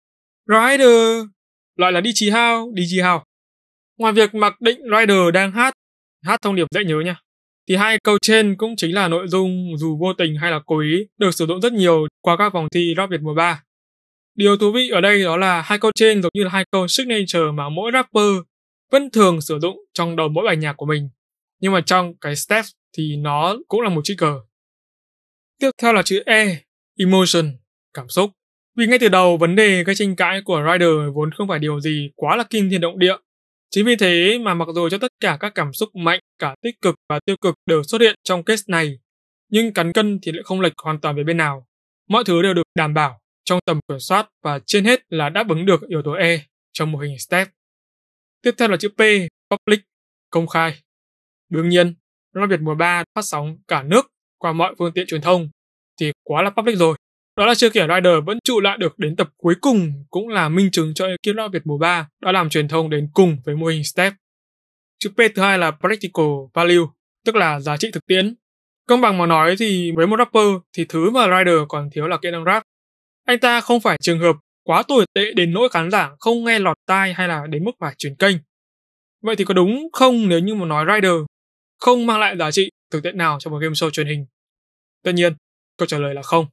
Rider lại là DJ House. Ngoài việc mặc định Rider đang hát thông điệp dễ nhớ nha, thì hai câu trên cũng chính là nội dung dù vô tình hay là cố ý được sử dụng rất nhiều qua các vòng thi Rap Việt mùa 3. Điều thú vị ở đây đó là hai câu trên giống như là hai câu signature mà mỗi rapper vẫn thường sử dụng trong đầu mỗi bài nhạc của mình. Nhưng mà trong cái step thì nó cũng là một trigger. Tiếp theo là chữ E, emotion, cảm xúc. Vì ngay từ đầu vấn đề gây tranh cãi của Rider vốn không phải điều gì quá là kinh thiên động địa. Chính vì thế mà mặc dù cho tất cả các cảm xúc mạnh, cả tích cực và tiêu cực đều xuất hiện trong case này, nhưng cán cân thì lại không lệch hoàn toàn về bên nào. Mọi thứ đều được đảm bảo trong tầm kiểm soát và trên hết là đáp ứng được yếu tố E trong mô hình step. Tiếp theo là chữ P, public, công khai. Đương nhiên, Rap Việt mùa 3 phát sóng cả nước qua mọi phương tiện truyền thông thì quá là public rồi. Đó là chưa kể Rider vẫn trụ lại được đến tập cuối cùng cũng là minh chứng cho ekip Rap Việt mùa 3 đã làm truyền thông đến cùng với mô hình step. Chữ P thứ hai là practical value, tức là giá trị thực tiễn. Công bằng mà nói thì với một rapper thì thứ mà Rider còn thiếu là kỹ năng rap. Anh ta không phải trường hợp quá tồi tệ đến nỗi khán giả không nghe lọt tai hay là đến mức phải chuyển kênh. Vậy thì có đúng không nếu như mà nói Rider không mang lại giá trị thực tiễn nào trong một game show truyền hình? Tất nhiên, câu trả lời là không.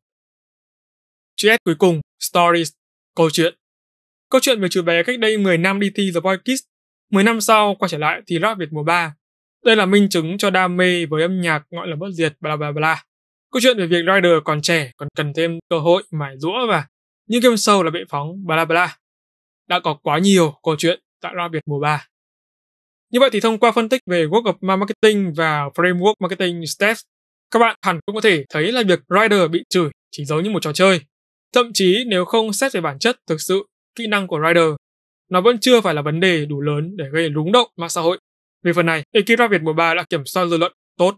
Chữ S cuối cùng, stories, câu chuyện. Câu chuyện về chú bé cách đây 10 năm đi thi The Voice Kids, 10 năm sau quay trở lại thì Rap Việt mùa 3. Đây là minh chứng cho đam mê với âm nhạc gọi là bất diệt bla bla bla. Câu chuyện về việc Rider còn trẻ, còn cần thêm cơ hội mài giũa và những game show là bệ phóng bla bla. Đã có quá nhiều câu chuyện tại Rap Việt mùa 3. Như vậy thì thông qua phân tích về work of marketing và framework marketing steps, các bạn hẳn cũng có thể thấy là việc Rider bị chửi chỉ giống như một trò chơi. Thậm chí nếu không xét về bản chất thực sự kỹ năng của Rider, nó vẫn chưa phải là vấn đề đủ lớn để gây rúng động mạng xã hội. Về phần này, ekip Rap Việt mùa 3 đã kiểm soát dư luận tốt.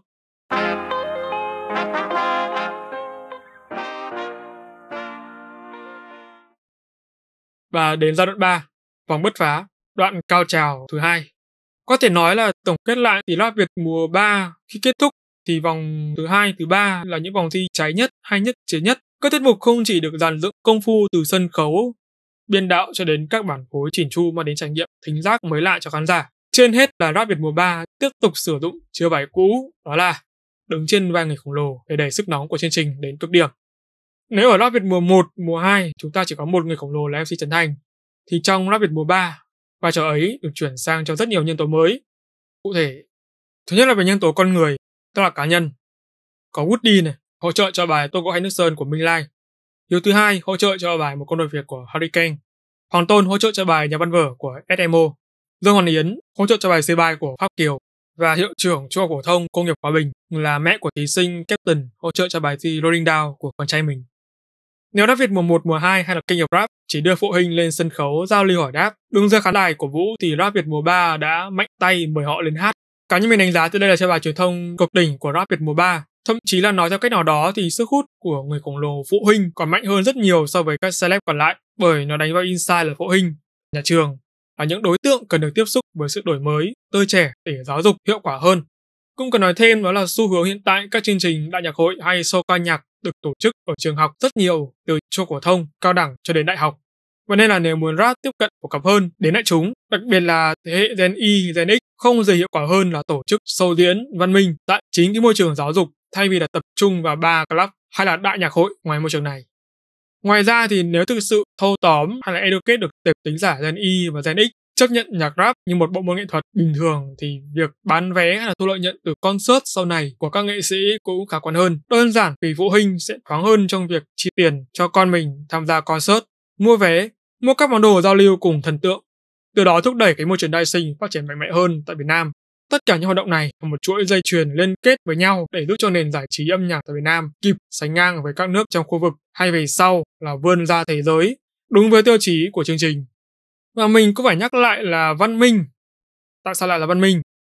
Và đến giai đoạn 3, vòng bứt phá, đoạn cao trào thứ 2. Có thể nói là tổng kết lại thì Rap Việt mùa 3 khi kết thúc thì vòng thứ 2, thứ 3 là những vòng thi cháy nhất, hay nhất, chế nhất. Các tiết mục không chỉ được dàn dựng công phu từ sân khấu, biên đạo cho đến các bản phối chỉn chu mà đến trải nghiệm thính giác mới lạ cho khán giả. Trên hết là Rap Việt mùa 3 tiếp tục sử dụng chiêu bài cũ, đó là đứng trên vai người khổng lồ để đẩy sức nóng của chương trình đến cực điểm. Nếu ở Rap Việt mùa 1, mùa 2 chúng ta chỉ có một người khổng lồ là MC Trấn Thành, thì trong Rap Việt mùa 3, vai trò ấy được chuyển sang cho rất nhiều nhân tố mới. Cụ thể, thứ nhất là về nhân tố con người, tức là cá nhân. Có Woody này, hỗ trợ cho bài Tôi Có Hay Nước Sơn của Minh Lai. Hiếu thứ hai hỗ trợ cho bài Một Con Đồi Việt của Hurricane. Hoàng Tôn hỗ trợ cho bài Nhà Văn Vở của SMO. Dương Hoàn Yến hỗ trợ cho bài C bài của Pháp Kiều. Và hiệu trưởng trung học phổ thông Công nghiệp Hòa Bình là mẹ của thí sinh Captain hỗ trợ cho bài thi Rolling Down của con trai mình. Nếu Rap Việt mùa 1, mùa 2 hay là King of Rap chỉ đưa phụ huynh lên sân khấu giao lưu hỏi đáp, đứng dưới khán đài của Vũ thì Rap Việt mùa 3 đã mạnh tay mời họ lên hát. Cá nhân mình đánh giá từ đây là cho bài truyền thông cực đỉnh của Rap Việt mùa 3. Thậm chí là nói theo cách nào đó thì sức hút của người khổng lồ phụ huynh còn mạnh hơn rất nhiều so với các celeb còn lại, bởi nó đánh vào insight là phụ huynh, nhà trường là những đối tượng cần được tiếp xúc với sự đổi mới, tươi trẻ để giáo dục hiệu quả hơn. Cũng cần nói thêm đó là xu hướng hiện tại các chương trình đại nhạc hội hay show ca nhạc được tổ chức ở trường học rất nhiều, từ trung phổ thông, cao đẳng cho đến đại học. Và nên là nếu muốn rap tiếp cận phổ cập hơn đến đại chúng, đặc biệt là thế hệ Gen Y, Gen X, không gì hiệu quả hơn là tổ chức show diễn văn minh tại chính cái môi trường giáo dục thay vì là tập trung vào bar, club hay là đại nhạc hội ngoài môi trường này. Ngoài ra thì nếu thực sự thâu tóm hay là educate được tệp tính giả Gen Y và Gen X chấp nhận nhạc rap như một bộ môn nghệ thuật bình thường thì việc bán vé hay là thu lợi nhuận từ concert sau này của các nghệ sĩ cũng khả quan hơn. Đơn giản vì phụ huynh sẽ thoáng hơn trong việc chi tiền cho con mình tham gia concert, mua vé, mua các món đồ giao lưu cùng thần tượng. Từ đó thúc đẩy cái môi trường dancing phát triển mạnh mẽ hơn tại Việt Nam. Tất cả những hoạt động này là một chuỗi dây chuyền liên kết với nhau để giúp cho nền giải trí âm nhạc tại Việt Nam kịp sánh ngang với các nước trong khu vực hay về sau là vươn ra thế giới, đúng với tiêu chí của chương trình. Và mình cũng phải nhắc lại là văn minh. Tại sao lại là văn minh?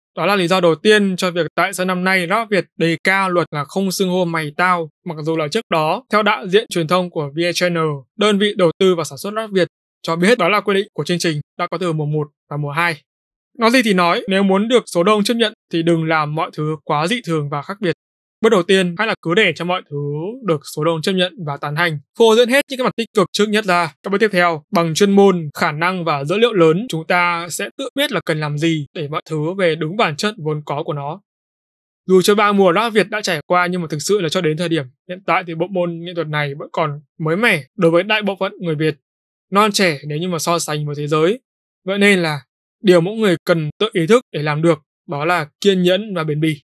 Đó là lý do đầu tiên cho việc tại sao năm nay Rap Việt đề cao luật là không xưng hô mày tao, mặc dù là trước đó, theo đại diện truyền thông của VN Channel, đơn vị đầu tư và sản xuất Rap Việt, cho biết đó là quy định của chương trình đã có từ mùa 1 và mùa 2. Nói gì thì nói, nếu muốn được số đông chấp nhận thì đừng làm mọi thứ quá dị thường và khác biệt. Bước đầu tiên, hãy là cứ để cho mọi thứ được số đông chấp nhận và tán thành. Phô diễn hết những cái mặt tích cực trước nhất ra. Các bước tiếp theo, bằng chuyên môn, khả năng và dữ liệu lớn, chúng ta sẽ tự biết là cần làm gì để mọi thứ về đúng bản chất vốn có của nó. Dù cho 3 mùa Rap Việt đã trải qua nhưng mà thực sự là cho đến thời điểm hiện tại thì bộ môn nghệ thuật này vẫn còn mới mẻ đối với đại bộ phận người Việt, non trẻ nếu như mà so sánh với thế giới. Vậy nên là điều mỗi người cần tự ý thức để làm được đó là kiên nhẫn và bền bỉ.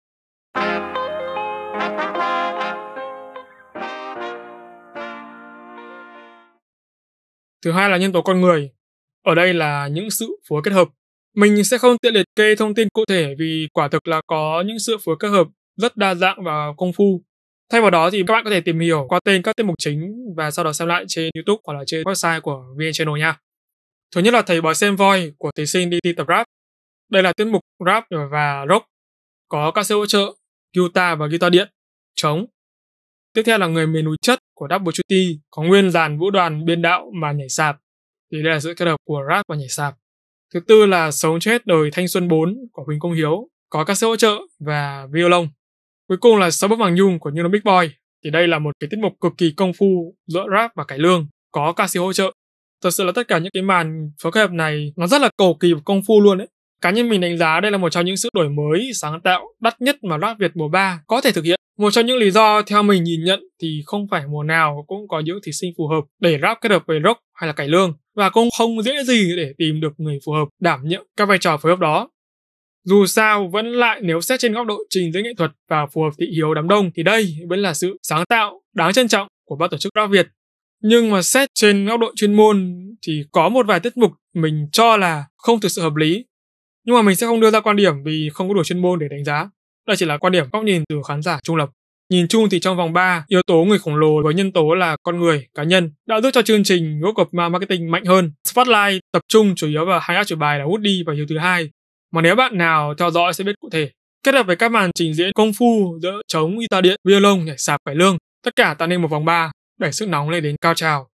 Thứ hai là nhân tố con người. Ở đây là những sự phối kết hợp. Mình sẽ không tiện liệt kê thông tin cụ thể vì quả thực là có những sự phối kết hợp rất đa dạng và công phu. Thay vào đó thì các bạn có thể tìm hiểu qua tên các tiết mục chính và sau đó xem lại trên YouTube hoặc là trên website của VN Channel nha. Thứ nhất là thầy bói xem voi của thí sinh đi thi tập rap. Đây là tiết mục rap và rock, có ca sĩ hỗ trợ, guitar và guitar điện, trống. Tiếp theo là người miền núi chất của Double Duty, có nguyên dàn vũ đoàn biên đạo mà nhảy sạp. Thì đây là sự kết hợp của rap và nhảy sạp. Thứ tư là Sống chết đời thanh xuân 4 của Huỳnh Công Hiếu, có ca sĩ hỗ trợ và violon. Cuối cùng là Sáu bước vàng nhung của You Know Big Boy. Thì đây là một cái tiết mục cực kỳ công phu giữa rap và cải lương, có ca sĩ hỗ trợ. Thật sự là tất cả những cái màn phối kết hợp này nó rất là cầu kỳ và công phu luôn đấy. Cá nhân mình đánh giá đây là một trong những sự đổi mới sáng tạo đắt nhất mà Rap Việt mùa 3 có thể thực hiện. Một trong những lý do theo mình nhìn nhận thì không phải mùa nào cũng có những thí sinh phù hợp để rap kết hợp với rock hay là cải lương, và cũng không dễ gì để tìm được người phù hợp đảm nhiệm các vai trò phối hợp đó. Dù sao vẫn lại nếu xét trên góc độ trình diễn nghệ thuật và phù hợp thị hiếu đám đông thì đây vẫn là sự sáng tạo đáng trân trọng của ban tổ chức Rap Việt. Nhưng mà xét trên góc độ chuyên môn thì có một vài tiết mục mình cho là không thực sự hợp lý. Nhưng mà mình sẽ không đưa ra quan điểm vì không có đủ chuyên môn để đánh giá. Đây chỉ là quan điểm góc nhìn từ khán giả trung lập. Nhìn chung thì trong vòng 3, yếu tố người khổng lồ với nhân tố là con người, cá nhân đã giúp cho chương trình Gốc Cập Marketing mạnh hơn. Spotlight tập trung chủ yếu vào hai ác chủ bài là Woody và Hiếu thứ hai. Mà nếu bạn nào theo dõi sẽ biết cụ thể. Kết hợp với các màn trình diễn công phu giữa trống, guitar điện, violon, nhảy sạp, cải lương, tất cả tạo nên một vòng 3, đẩy sức nóng lên đến cao trào.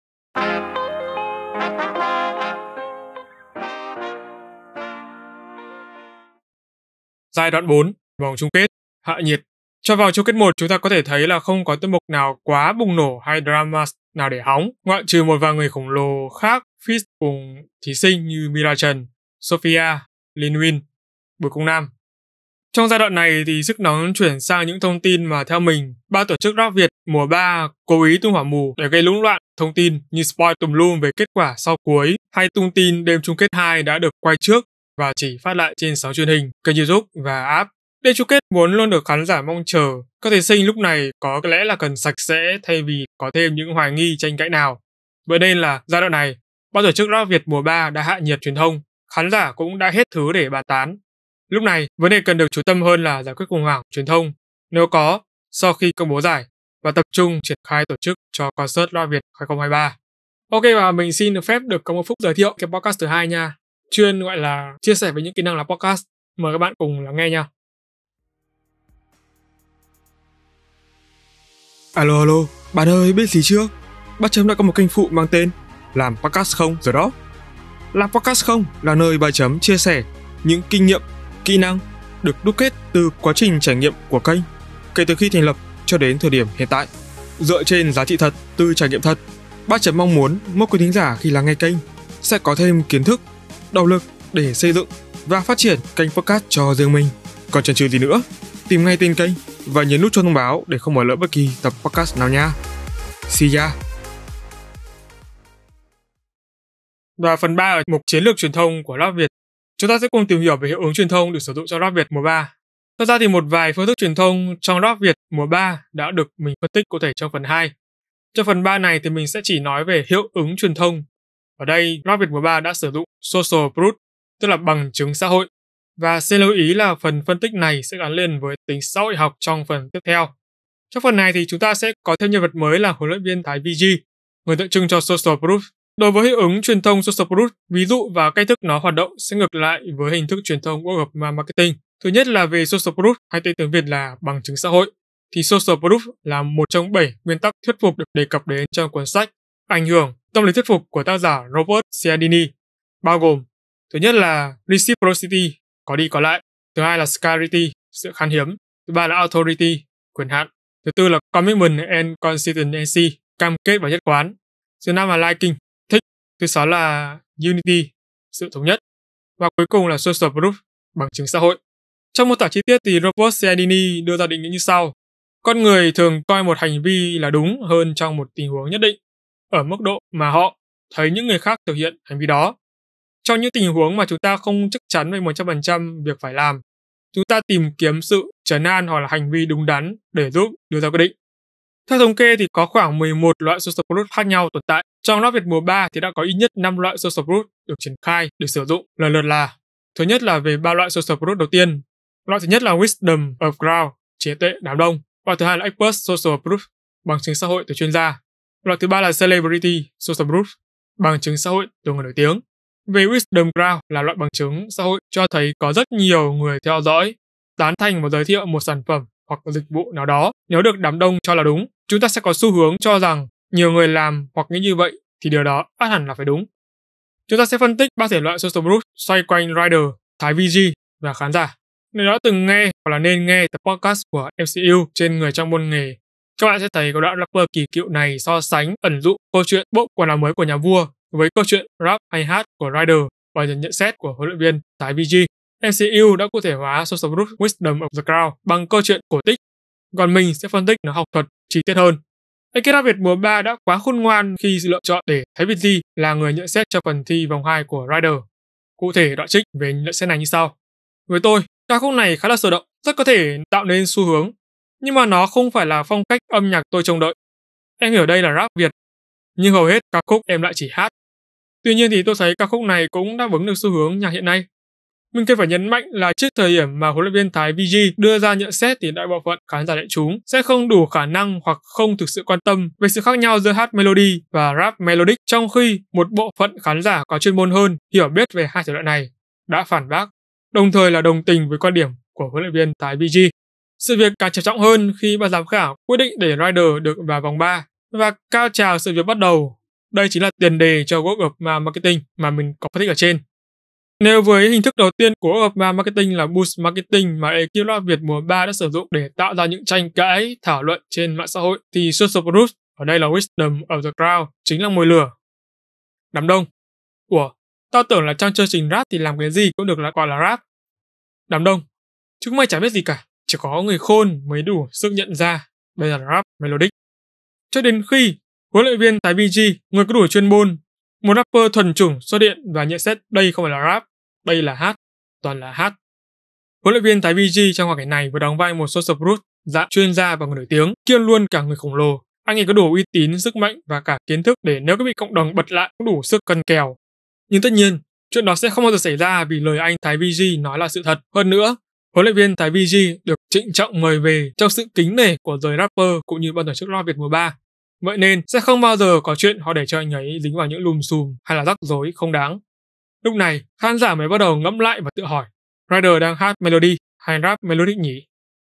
Giai đoạn 4, vòng chung kết, hạ nhiệt. Cho vào chung kết 1, chúng ta có thể thấy là không có tiết mục nào quá bùng nổ hay drama nào để hóng, ngoại trừ một vài người khổng lồ khác feat cùng thí sinh như Mira Trần, Sophia, Lin Win, Bùi Công Nam. Trong giai đoạn này thì sức nóng chuyển sang những thông tin mà theo mình, ban tổ chức Rap Việt mùa 3 cố ý tung hỏa mù để gây lũng loạn thông tin như spoil tùm lum về kết quả sau cuối hay tung tin đêm chung kết 2 đã được quay trước và chỉ phát lại trên sóng truyền hình, kênh YouTube và app. Đêm chung kết muốn luôn được khán giả mong chờ. Các thí sinh lúc này có lẽ là cần sạch sẽ thay vì có thêm những hoài nghi tranh cãi nào. Vậy nên là giai đoạn này, ban tổ chức Rap Việt mùa 3 đã hạ nhiệt truyền thông, khán giả cũng đã hết thứ để bàn tán. Lúc này, vấn đề cần được chú tâm hơn là giải quyết khủng hoảng truyền thông, nếu có, sau khi công bố giải, và tập trung triển khai tổ chức cho concert Rap Việt 2023. Ok, và mình xin được phép được có một phút giới thiệu cái podcast thứ 2 nha, chuyên gọi là chia sẻ với những kỹ năng làm podcast. Mời các bạn cùng lắng nghe nha. Alo, bạn ơi, biết gì chưa? Bác Chấm đã có một kênh phụ mang tên Làm Podcast Không rồi đó. Làm Podcast Không là nơi bà Chấm chia sẻ những kinh nghiệm, kỹ năng được đúc kết từ quá trình trải nghiệm của kênh kể từ khi thành lập cho đến thời điểm hiện tại. Dựa trên giá trị thật từ trải nghiệm thật, bác Chấm mong muốn mỗi quý thính giả khi lắng nghe kênh sẽ có thêm kiến thức, động lực để xây dựng và phát triển kênh podcast cho riêng mình. Còn chần chừ gì nữa, tìm ngay tên kênh và nhấn nút chuông thông báo để không bỏ lỡ bất kỳ tập podcast nào nha. See ya! Và phần 3 ở mục chiến lược truyền thông của Rap Việt, chúng ta sẽ cùng tìm hiểu về hiệu ứng truyền thông được sử dụng trong Rap Việt mùa 3. Thật ra thì một vài phương thức truyền thông trong Rap Việt mùa 3 đã được mình phân tích cụ thể trong phần 2. Trong phần 3 này thì mình sẽ chỉ nói về hiệu ứng truyền thông. Ở đây, Rap Việt mùa 3 đã sử dụng social proof, tức là bằng chứng xã hội. Và xin lưu ý là phần phân tích này sẽ gắn liền với tính xã hội học trong phần tiếp theo. Trong phần này thì chúng ta sẽ có thêm nhân vật mới là huấn luyện viên Thái VG, người tượng trưng cho social proof, Đối với hiệu ứng truyền thông social proof, ví dụ và cách thức nó hoạt động sẽ ngược lại với hình thức truyền thông word of mouth marketing. Thứ nhất là về social proof, hay tên tiếng Việt là bằng chứng xã hội. Thì social proof là một trong 7 nguyên tắc thuyết phục được đề cập đến trong cuốn sách Ảnh hưởng tâm lý thuyết phục của tác giả Robert Cialdini, bao gồm: thứ nhất là reciprocity, có đi có lại; thứ hai là scarcity, sự khan hiếm; thứ ba là authority, quyền hạn; thứ tư là commitment and consistency, cam kết và nhất quán; thứ năm là liking, thích; thứ sáu là unity, sự thống nhất; và cuối cùng là social proof, bằng chứng xã hội. Trong mô tả chi tiết thì Robert Cialdini đưa ra định nghĩa như sau: con người thường coi một hành vi là đúng hơn trong một tình huống nhất định, ở mức độ mà họ thấy những người khác thực hiện hành vi đó. Trong những tình huống mà chúng ta không chắc chắn về 100% việc phải làm, chúng ta tìm kiếm sự trấn an hoặc là hành vi đúng đắn để giúp đưa ra quyết định. Theo thống kê thì có khoảng 11 loại social proof khác nhau tồn tại. Trong Rap Việt mùa 3 thì đã có ít nhất 5 loại social proof được triển khai để sử dụng lần lượt là: thứ nhất là về 3 loại social proof đầu tiên. Loại thứ nhất là wisdom of crowd, trí tuệ đám đông. Loại thứ hai là expert social proof, bằng chứng xã hội từ chuyên gia. Loại thứ ba là celebrity social proof, bằng chứng xã hội từ người nổi tiếng. Về wisdom crowd là loại bằng chứng xã hội cho thấy có rất nhiều người theo dõi, tán thành và giới thiệu một sản phẩm hoặc dịch vụ nào đó nếu được đám đông cho là đúng. Chúng ta sẽ có xu hướng cho rằng nhiều người làm hoặc nghĩ như vậy thì điều đó ắt hẳn là phải đúng. Chúng ta sẽ phân tích 3 thể loại social proof xoay quanh rider, Thái VG và khán giả. Nếu đã từng nghe hoặc là nên nghe tập podcast của MCU trên người trong môn nghề, các bạn sẽ thấy có đoạn rapper kỳ cựu này so sánh ẩn dụ câu chuyện bộ quần áo mới của nhà vua với câu chuyện rap hay hát của rider và nhận xét của huấn luyện viên Thái VG. MCU đã cụ thể hóa social proof wisdom of the crowd bằng câu chuyện cổ tích, còn mình sẽ phân tích nó học thuật chi tiết hơn. Ekip Việt mùa 3 đã quá khôn ngoan khi lựa chọn để Thái VG là người nhận xét cho phần thi vòng 2 của Rider. Cụ thể đoạn trích về nhận xét này như sau: với tôi, ca khúc này khá là sôi động, rất có thể tạo nên xu hướng, nhưng mà nó không phải là phong cách âm nhạc tôi trông đợi. Em hiểu đây là rap Việt, nhưng hầu hết ca khúc em lại chỉ hát. Tuy nhiên thì tôi thấy ca khúc này cũng đáp ứng được xu hướng nhạc hiện nay. Mình cần phải nhấn mạnh là trước thời điểm mà huấn luyện viên Thái VG đưa ra nhận xét thì đại bộ phận khán giả đại chúng sẽ không đủ khả năng hoặc không thực sự quan tâm về sự khác nhau giữa hát melody và rap melodic, trong khi một bộ phận khán giả có chuyên môn hơn, hiểu biết về hai thể loại này đã phản bác, đồng thời là đồng tình với quan điểm của huấn luyện viên Thái VG. Sự việc càng trầm trọng hơn khi ban giám khảo quyết định để Rider được vào vòng 3 và cao trào sự việc bắt đầu. Đây chính là tiền đề cho Work of Mouth Marketing mà mình có phân tích ở trên. Nếu với hình thức đầu tiên của Work of Mouth Marketing là Boost Marketing mà ekip Rap Việt mùa 3 đã sử dụng để tạo ra những tranh cãi, thảo luận trên mạng xã hội, thì Social Proof, ở đây là Wisdom of the Crowd, chính là mồi lửa. Đám đông. Ủa, tao tưởng là trong chương trình rap thì làm cái gì cũng được gọi là rap. Đám đông. Chúng mày chả biết gì cả, chỉ có người khôn mới đủ sức nhận ra đây là rap melodic. Cho đến khi huấn luyện viên Thái VG, người có đủ chuyên môn, một rapper thuần chủng xuất hiện và nhận xét đây không phải là rap, đây là hát, toàn là hát. Huấn luyện viên Thái VG trong hoàn cảnh này vừa đóng vai một social proof dạng chuyên gia và người nổi tiếng, kiêm luôn cả người khổng lồ. Anh ấy có đủ uy tín, sức mạnh và cả kiến thức để nếu có bị cộng đồng bật lại cũng đủ sức cân kèo. Nhưng tất nhiên, chuyện đó sẽ không bao giờ xảy ra vì lời anh Thái VG nói là sự thật. Hơn nữa, huấn luyện viên Thái VG được trịnh trọng mời về trong sự kính nể của giới rapper cũng như ban tổ chức Rap Việt mùa 3. Vậy nên sẽ không bao giờ có chuyện họ để cho anh ấy dính vào những lùm xùm hay là rắc rối không đáng. Lúc này, khán giả mới bắt đầu ngẫm lại và tự hỏi, Rider đang hát melody hay rap melodic nhỉ?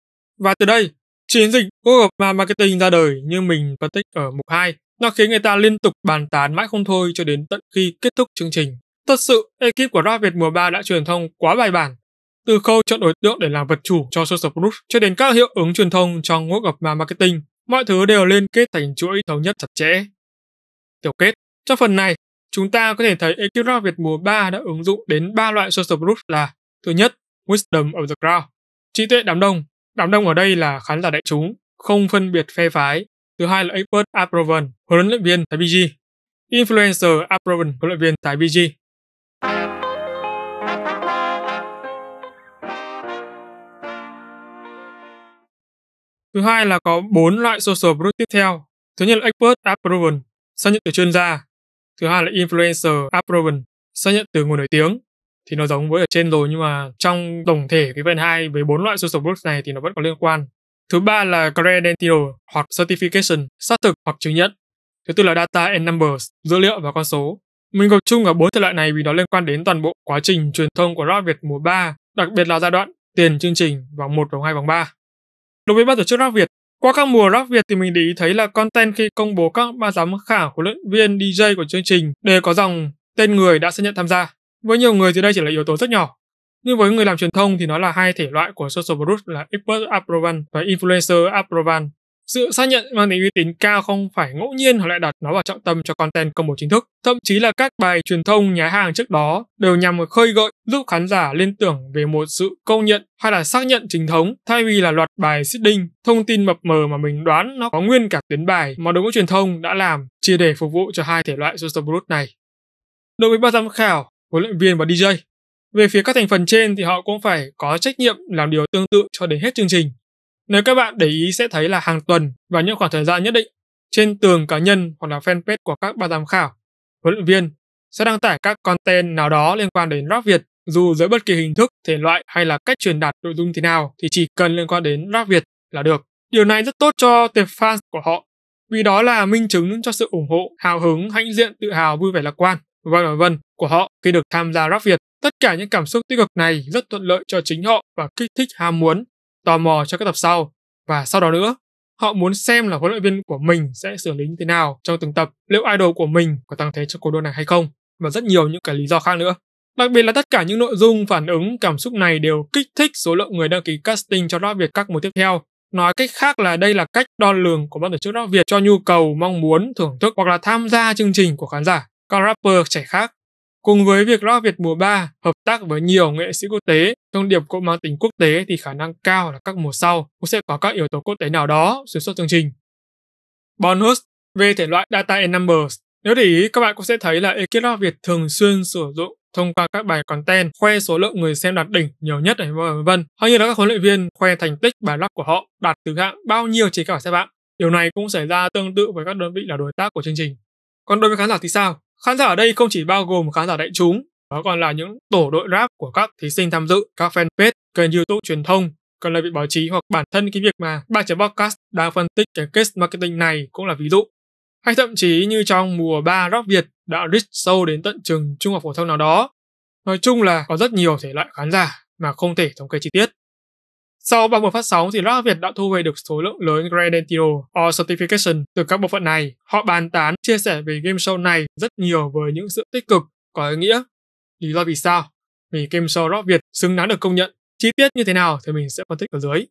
Và từ đây, chiến dịch Work of Mouth Marketing ra đời như mình phân tích ở mục 2. Nó khiến người ta liên tục bàn tán mãi không thôi cho đến tận khi kết thúc chương trình. Thật sự, ekip của Rap Việt mùa 3 đã truyền thông quá bài bản. Từ khâu chọn đối tượng để làm vật chủ cho social proof cho đến các hiệu ứng truyền thông trong Work of Mouth Marketing, mọi thứ đều liên kết thành chuỗi thống nhất chặt chẽ. Tiểu kết, trong phần này, chúng ta có thể thấy ekip Rap Việt mùa 3 đã ứng dụng đến 3 loại social proof là: thứ nhất, wisdom of the crowd, trí tuệ đám đông. Đám đông ở đây là khán giả đại chúng, không phân biệt phe phái. Thứ hai là expert approval, huấn luyện viên Thái VG. Influencer approval, huấn luyện viên Thái VG. Thứ hai là có 4 loại social proof tiếp theo. Thứ nhất là expert approval, xác nhận từ chuyên gia. Thứ hai là influencer approval, xác nhận từ người nổi tiếng. Thì nó giống với ở trên rồi nhưng mà trong tổng thể cái phần 2 với 4 loại social proof này thì nó vẫn có liên quan. Thứ ba là credential hoặc certification, xác thực hoặc chứng nhận. Thứ tư là data and numbers, dữ liệu và con số. Mình tập trung ở 4 thể loại này vì nó liên quan đến toàn bộ quá trình truyền thông của Rap Việt mùa 3, đặc biệt là giai đoạn tiền chương trình, vòng 1, vòng 2, vòng 3. Đối với ban tổ chức Rap Việt, qua các mùa Rap Việt thì mình để ý thấy là content khi công bố các ban giám khảo, huấn luyện viên, DJ của chương trình đều có dòng tên người đã xác nhận tham gia. Với nhiều người thì đây chỉ là yếu tố rất nhỏ. Nhưng với người làm truyền thông thì nó là hai thể loại của social proof là expert approval và influencer approval. Sự xác nhận mang tính uy tín cao không phải ngẫu nhiên họ lại đặt nó vào trọng tâm cho content công bố chính thức. Thậm chí là các bài truyền thông nhái hàng trước đó đều nhằm khơi gợi giúp khán giả liên tưởng về một sự công nhận hay là xác nhận chính thống thay vì là loạt bài seeding, thông tin mập mờ mà mình đoán nó có nguyên cả tuyến bài mà đội ngũ truyền thông đã làm chỉ để phục vụ cho hai thể loại social proof này. Đối với ban giám khảo, huấn luyện viên và DJ, về phía các thành phần trên thì họ cũng phải có trách nhiệm làm điều tương tự cho đến hết chương trình. Nếu các bạn để ý sẽ thấy là hàng tuần và những khoảng thời gian nhất định, trên tường cá nhân hoặc là fanpage của các ban giám khảo, huấn luyện viên sẽ đăng tải các content nào đó liên quan đến Rap Việt, dù dưới bất kỳ hình thức, thể loại hay là cách truyền đạt nội dung thế nào thì chỉ cần liên quan đến Rap Việt là được. Điều này rất tốt cho tệp fans của họ, vì đó là minh chứng cho sự ủng hộ, hào hứng, hãnh diện, tự hào, vui vẻ lạc quan, vân của họ khi được tham gia Rap Việt. Tất cả những cảm xúc tích cực này rất thuận lợi cho chính họ và kích thích ham muốn, tò mò cho các tập sau. Và sau đó nữa, họ muốn xem là huấn luyện viên của mình sẽ xử lý như thế nào trong từng tập, liệu idol của mình có tăng thế trong cuộc đua này hay không, và rất nhiều những cái lý do khác nữa. Đặc biệt là tất cả những nội dung phản ứng cảm xúc này đều kích thích số lượng người đăng ký casting cho Rap Việt các mùa tiếp theo. Nói cách khác là đây là cách đo lường của ban tổ chức Rap Việt cho nhu cầu, mong muốn, thưởng thức hoặc là tham gia chương trình của khán giả, các rapper trẻ khác. Cùng với việc Rap Việt mùa 3 hợp tác với nhiều nghệ sĩ quốc tế, thông điệp cũng mang tính quốc tế thì khả năng cao là các mùa sau cũng sẽ có các yếu tố quốc tế nào đó xuyên suốt chương trình. Bonus về thể loại data and numbers. Nếu để ý, các bạn cũng sẽ thấy là ekip Rap Việt thường xuyên sử dụng thông qua các bài content khoe số lượng người xem đạt đỉnh nhiều nhất này vân. Hay như là các huấn luyện viên khoe thành tích bài rap của họ đạt thứ hạng bao nhiêu trên cả xếp hạng. Điều này cũng xảy ra tương tự với các đơn vị là đối tác của chương trình. Còn đối với khán giả thì sao? Khán giả ở đây không chỉ bao gồm khán giả đại chúng, đó còn là những tổ đội rap của các thí sinh tham dự, các fanpage, kênh YouTube truyền thông, còn là vị báo chí hoặc bản thân cái việc mà Ba Chấm Podcast đang phân tích cái case marketing này cũng là ví dụ. Hay thậm chí như trong mùa 3 Rap Việt đã reach sâu đến tận trường trung học phổ thông nào đó. Nói chung là có rất nhiều thể loại khán giả mà không thể thống kê chi tiết. Sau 3 mùa phát sóng thì Rap Việt đã thu về được số lượng lớn credential or certification từ các bộ phận này. Họ bàn tán, chia sẻ về game show này rất nhiều với những sự tích cực, có ý nghĩa. Lý do vì sao? Vì game show Rap Việt xứng đáng được công nhận. Chi tiết như thế nào thì mình sẽ phân tích ở dưới.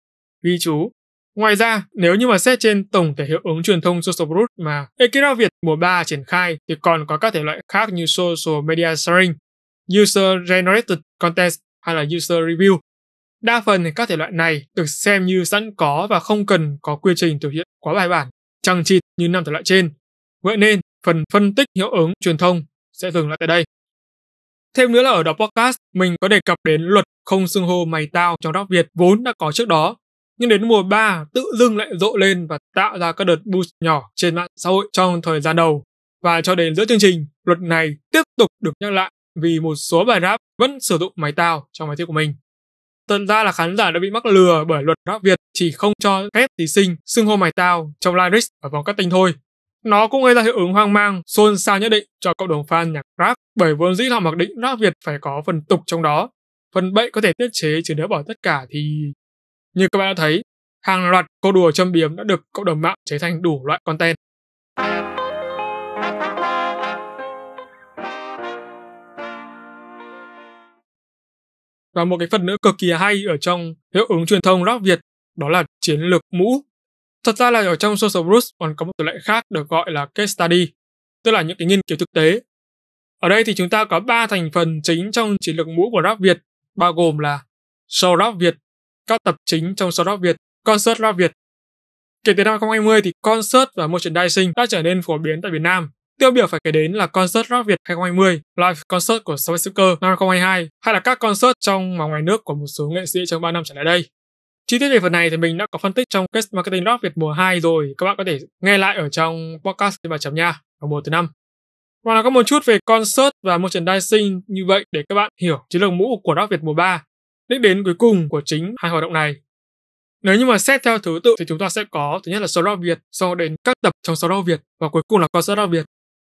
Ghi chú. Ngoài ra, nếu như mà xét trên tổng thể hiệu ứng truyền thông social proof mà ekip Rap Việt mùa 3 triển khai thì còn có các thể loại khác như social media sharing, user generated content hay là user review. Đa phần thì các thể loại này được xem như sẵn có và không cần có quy trình thực hiện quá bài bản, chằng chịt như 5 thể loại trên. Vậy nên, phần phân tích hiệu ứng truyền thông sẽ dừng lại tại đây. Thêm nữa là ở đó podcast, mình có đề cập đến luật không xưng hô mày tao trong Rap Việt vốn đã có trước đó. Nhưng đến mùa 3 tự dưng lại rộ lên và tạo ra các đợt boost nhỏ trên mạng xã hội trong thời gian đầu. Và cho đến giữa chương trình, luật này tiếp tục được nhắc lại vì một số bài rap vẫn sử dụng mày tao trong bài thi của mình. Thật ra là khán giả đã bị mắc lừa bởi luật Rap Việt chỉ không cho phép thí sinh xưng hô mày tao trong lyrics ở vòng cutting thôi. Nó cũng gây ra hiệu ứng hoang mang, xôn xao nhất định cho cộng đồng fan nhạc rap bởi vốn dĩ họ mặc định Rap Việt phải có phần tục trong đó. Phần bậy có thể tiết chế chứ nếu bỏ tất cả thì... Như các bạn đã thấy, hàng loạt câu đùa châm biếm đã được cộng đồng mạng chế thành đủ loại content. Và một cái phần nữa cực kỳ hay ở trong hiệu ứng truyền thông Rap Việt đó là chiến lược mũ. Thật ra là ở trong Social Proof còn có một thể loại khác được gọi là case study, tức là những cái nghiên cứu thực tế. Ở đây thì chúng ta có 3 thành phần chính trong chiến lược mũ của Rap Việt, bao gồm là show Rap Việt, các tập chính trong show Rap Việt, concert Rap Việt. Kể từ năm 2020 thì concert và merchandising đã trở nên phổ biến tại Việt Nam. Tiêu biểu phải kể đến là concert Rap Việt 2020, live concert của Soul Seeker năm 2022, hay là các concert trong và ngoài nước của một số nghệ sĩ trong 3 năm trở lại đây. Chi tiết về phần này thì mình đã có phân tích trong Case Marketing Rap Việt mùa 2 rồi, các bạn có thể nghe lại ở trong podcast trên bài chấm nha, ở mùa thứ 5. Hoặc là có một chút về concert và merchandising như vậy để các bạn hiểu chiến lược mũ của Rap Việt mùa 3, đích đến cuối cùng của chính hai hoạt động này. Nếu như mà xét theo thứ tự thì chúng ta sẽ có thứ nhất là show rap Việt, sau đến các tập trong show rap Việt và cuối cùng là concert rap Việt.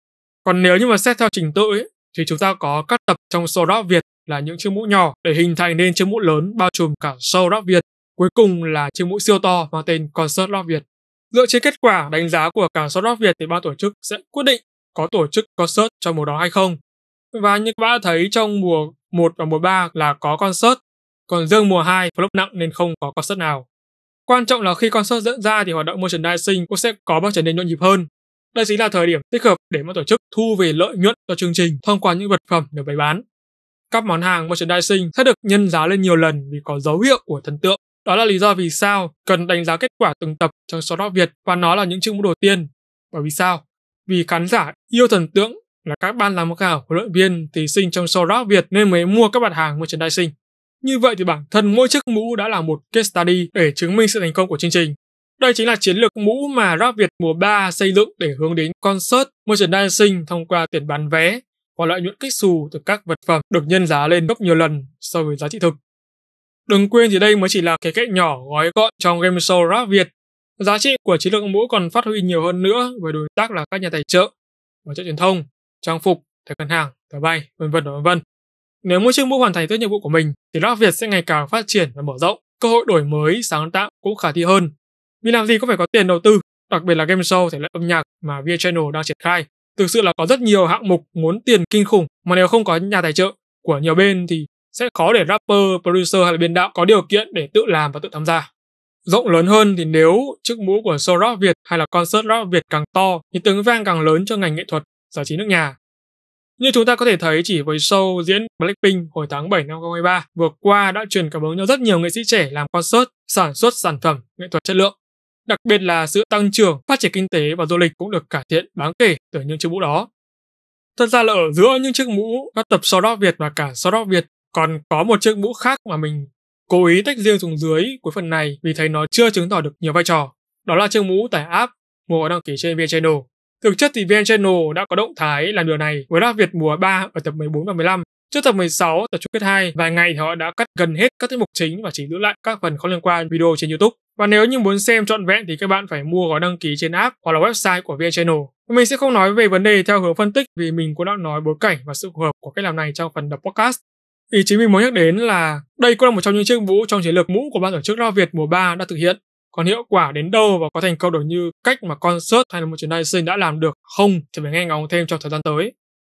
Còn nếu như mà xét theo trình tự ấy, thì chúng ta có các tập trong show rap Việt là những chiếc mũ nhỏ để hình thành nên chiếc mũ lớn bao trùm cả show rap Việt. Cuối cùng là chiếc mũ siêu to mang tên concert rap Việt. Dựa trên kết quả đánh giá của cả show rap Việt thì ban tổ chức sẽ quyết định có tổ chức concert trong mùa đó hay không. Và như các bạn đã thấy trong mùa 1 và mùa 3 là có concert, còn riêng mùa 2 flop nặng nên không có concert nào. Quan trọng là khi concert diễn ra thì hoạt động merchandising cũng sẽ có bước trở nên nhộn nhịp hơn. Đây chính là thời điểm thích hợp để ban tổ chức thu về lợi nhuận cho chương trình thông qua những vật phẩm được bày bán. Các món hàng merchandising sẽ được nhân giá lên nhiều lần vì có dấu hiệu của thần tượng. Đó là lý do vì sao cần đánh giá kết quả từng tập trong show rap Việt và nó là những chiếc mũ đầu tiên. Bởi vì sao? Vì khán giả yêu thần tượng là các ban giám khảo, huấn luyện viên, thí sinh trong show rap Việt nên mới mua các mặt hàng merchandising. Như vậy thì bản thân mỗi chiếc mũ đã là một case study để chứng minh sự thành công của chương trình. Đây chính là chiến lược mũ mà Rap Việt mùa 3 xây dựng để hướng đến concert merchandising thông qua tiền bán vé và lợi nhuận kích xù từ các vật phẩm được nhân giá lên gấp nhiều lần so với giá trị thực. Đừng quên thì đây mới chỉ là cái cạnh nhỏ gói gọn trong game show Rap Việt. Giá trị của chiến lược mũ còn phát huy nhiều hơn nữa với đối tác là các nhà tài trợ, bảo trợ truyền thông, trang phục, thẻ ngân hàng, tờ bay, v.v. Nếu mỗi chiếc mũ hoàn thành tốt nhiệm vụ của mình thì Rap Việt sẽ ngày càng phát triển và mở rộng, cơ hội đổi mới, sáng tạo cũng khả thi hơn. Vì làm gì có phải có tiền đầu tư, đặc biệt là game show thể loại âm nhạc mà VN Channel đang triển khai. Thực sự là có rất nhiều hạng mục ngốn tiền kinh khủng mà nếu không có nhà tài trợ của nhiều bên thì sẽ khó để rapper, producer hay là biên đạo có điều kiện để tự làm và tự tham gia. Rộng lớn hơn thì nếu chiếc mũ của show Rap Việt hay là concert Rap Việt càng to thì tiếng vang càng lớn cho ngành nghệ thuật, giải trí nước nhà. Như chúng ta có thể thấy chỉ với show diễn Blackpink hồi tháng 7 năm 2023 vừa qua đã truyền cảm hứng cho rất nhiều nghệ sĩ trẻ làm concert, sản xuất sản phẩm nghệ thuật chất lượng. Đặc biệt là sự tăng trưởng, phát triển kinh tế và du lịch cũng được cải thiện đáng kể từ những chiếc mũ đó. Thật ra là ở giữa những chiếc mũ, các tập show Rap Việt và cả show Rap Việt còn có một chiếc mũ khác mà mình cố ý tách riêng xuống dưới cuối phần này vì thấy nó chưa chứng tỏ được nhiều vai trò. Đó là chiếc mũ tải app mua đăng ký trên VN Channel. Thực chất thì VN Channel đã có động thái làm điều này với Rap Việt mùa 3 ở tập 14 và 15. Trước tập 16, tập chung kết 2, vài ngày thì họ đã cắt gần hết các tiết mục chính và chỉ giữ lại các phần không liên quan video trên YouTube. Và nếu như muốn xem trọn vẹn thì các bạn phải mua gói đăng ký trên app hoặc là website của VN Channel. Mình sẽ không nói về vấn đề theo hướng phân tích vì mình cũng đã nói bối cảnh và sự phù hợp của cách làm này trong phần đọc podcast. Ý chính mình muốn nhắc đến là đây cũng là một trong những chiếc mũ trong chiến lược mũ của ban tổ chức Rap Việt mùa 3 đã thực hiện. Còn hiệu quả đến đâu và có thành công được như cách mà concert hay là merchandising đã làm được không thì phải nghe ngóng thêm trong thời gian tới.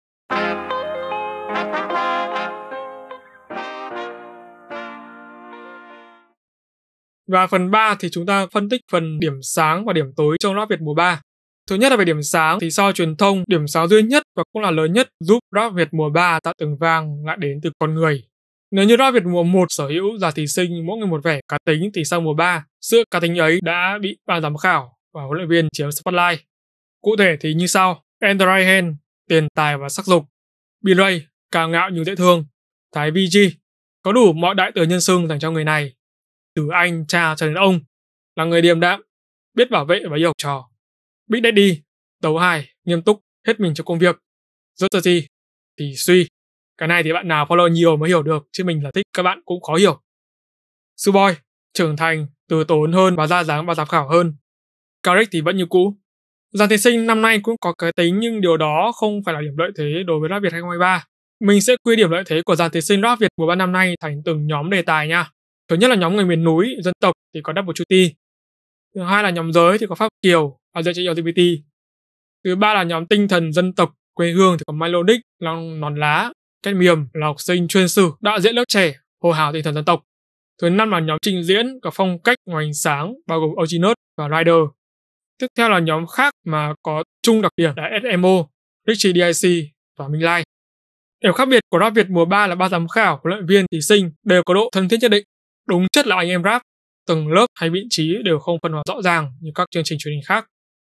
Và phần 3 thì chúng ta phân tích phần điểm sáng và điểm tối trong Rap Việt mùa 3. Thứ nhất là về điểm sáng thì sau truyền thông, điểm sáng duy nhất và cũng là lớn nhất giúp Rap Việt mùa 3 tạo từng vang lại đến từ con người. Nếu như Rap Việt mùa 1 sở hữu dàn thí sinh mỗi người một vẻ cá tính thì sau mùa 3, sự cá tính ấy đã bị ban giám khảo và huấn luyện viên chiếm spotlight. Cụ thể thì như sau: Android Hen, tiền tài và sắc dục; B-Ray, cao ngạo nhưng dễ thương; Thái VG, có đủ mọi đại từ nhân xưng dành cho người này, từ anh, cha cho đến ông, là người điềm đạm, biết bảo vệ và yêu học trò. Big Daddy, tấu hài, nghiêm túc, hết mình cho công việc. Zotati thì suy. Cái này thì bạn nào follow nhiều mới hiểu được, chứ mình là thích các bạn cũng khó hiểu. Suboy, trưởng thành, từ tốn hơn và ra dáng và giám khảo hơn. Carrick thì vẫn như cũ. Dàn thí sinh năm nay cũng có cái tính nhưng điều đó không phải là điểm lợi thế đối với Rap Việt 2023. Mình sẽ quy điểm lợi thế của dàn thí sinh Rap Việt mùa 3 năm nay thành từng nhóm đề tài nha. Thứ nhất là nhóm người miền núi, dân tộc thì có Double Duty. Thứ hai là nhóm giới thì có Pháp Kiều, LGBT. Thứ ba là nhóm tinh thần dân tộc, quê hương thì có Melodic, Long Nón Lá, Kết Miềm là học sinh chuyên sử, đạo diễn lớp trẻ, hô hào tinh thần dân tộc. Thứ năm là nhóm trình diễn có phong cách ngoài ánh sáng, bao gồm Oginot và Rider. Tiếp theo là nhóm khác mà có chung đặc điểm là SMO, Richie DIC và Minh Lai. Điểm khác biệt của Rap Việt mùa 3 là ba giám khảo, huấn luyện viên, thí sinh đều có độ thân thiết nhất định. Đúng chất là anh em rap, từng lớp hay vị trí đều không phân hóa rõ ràng như các chương trình truyền hình khác.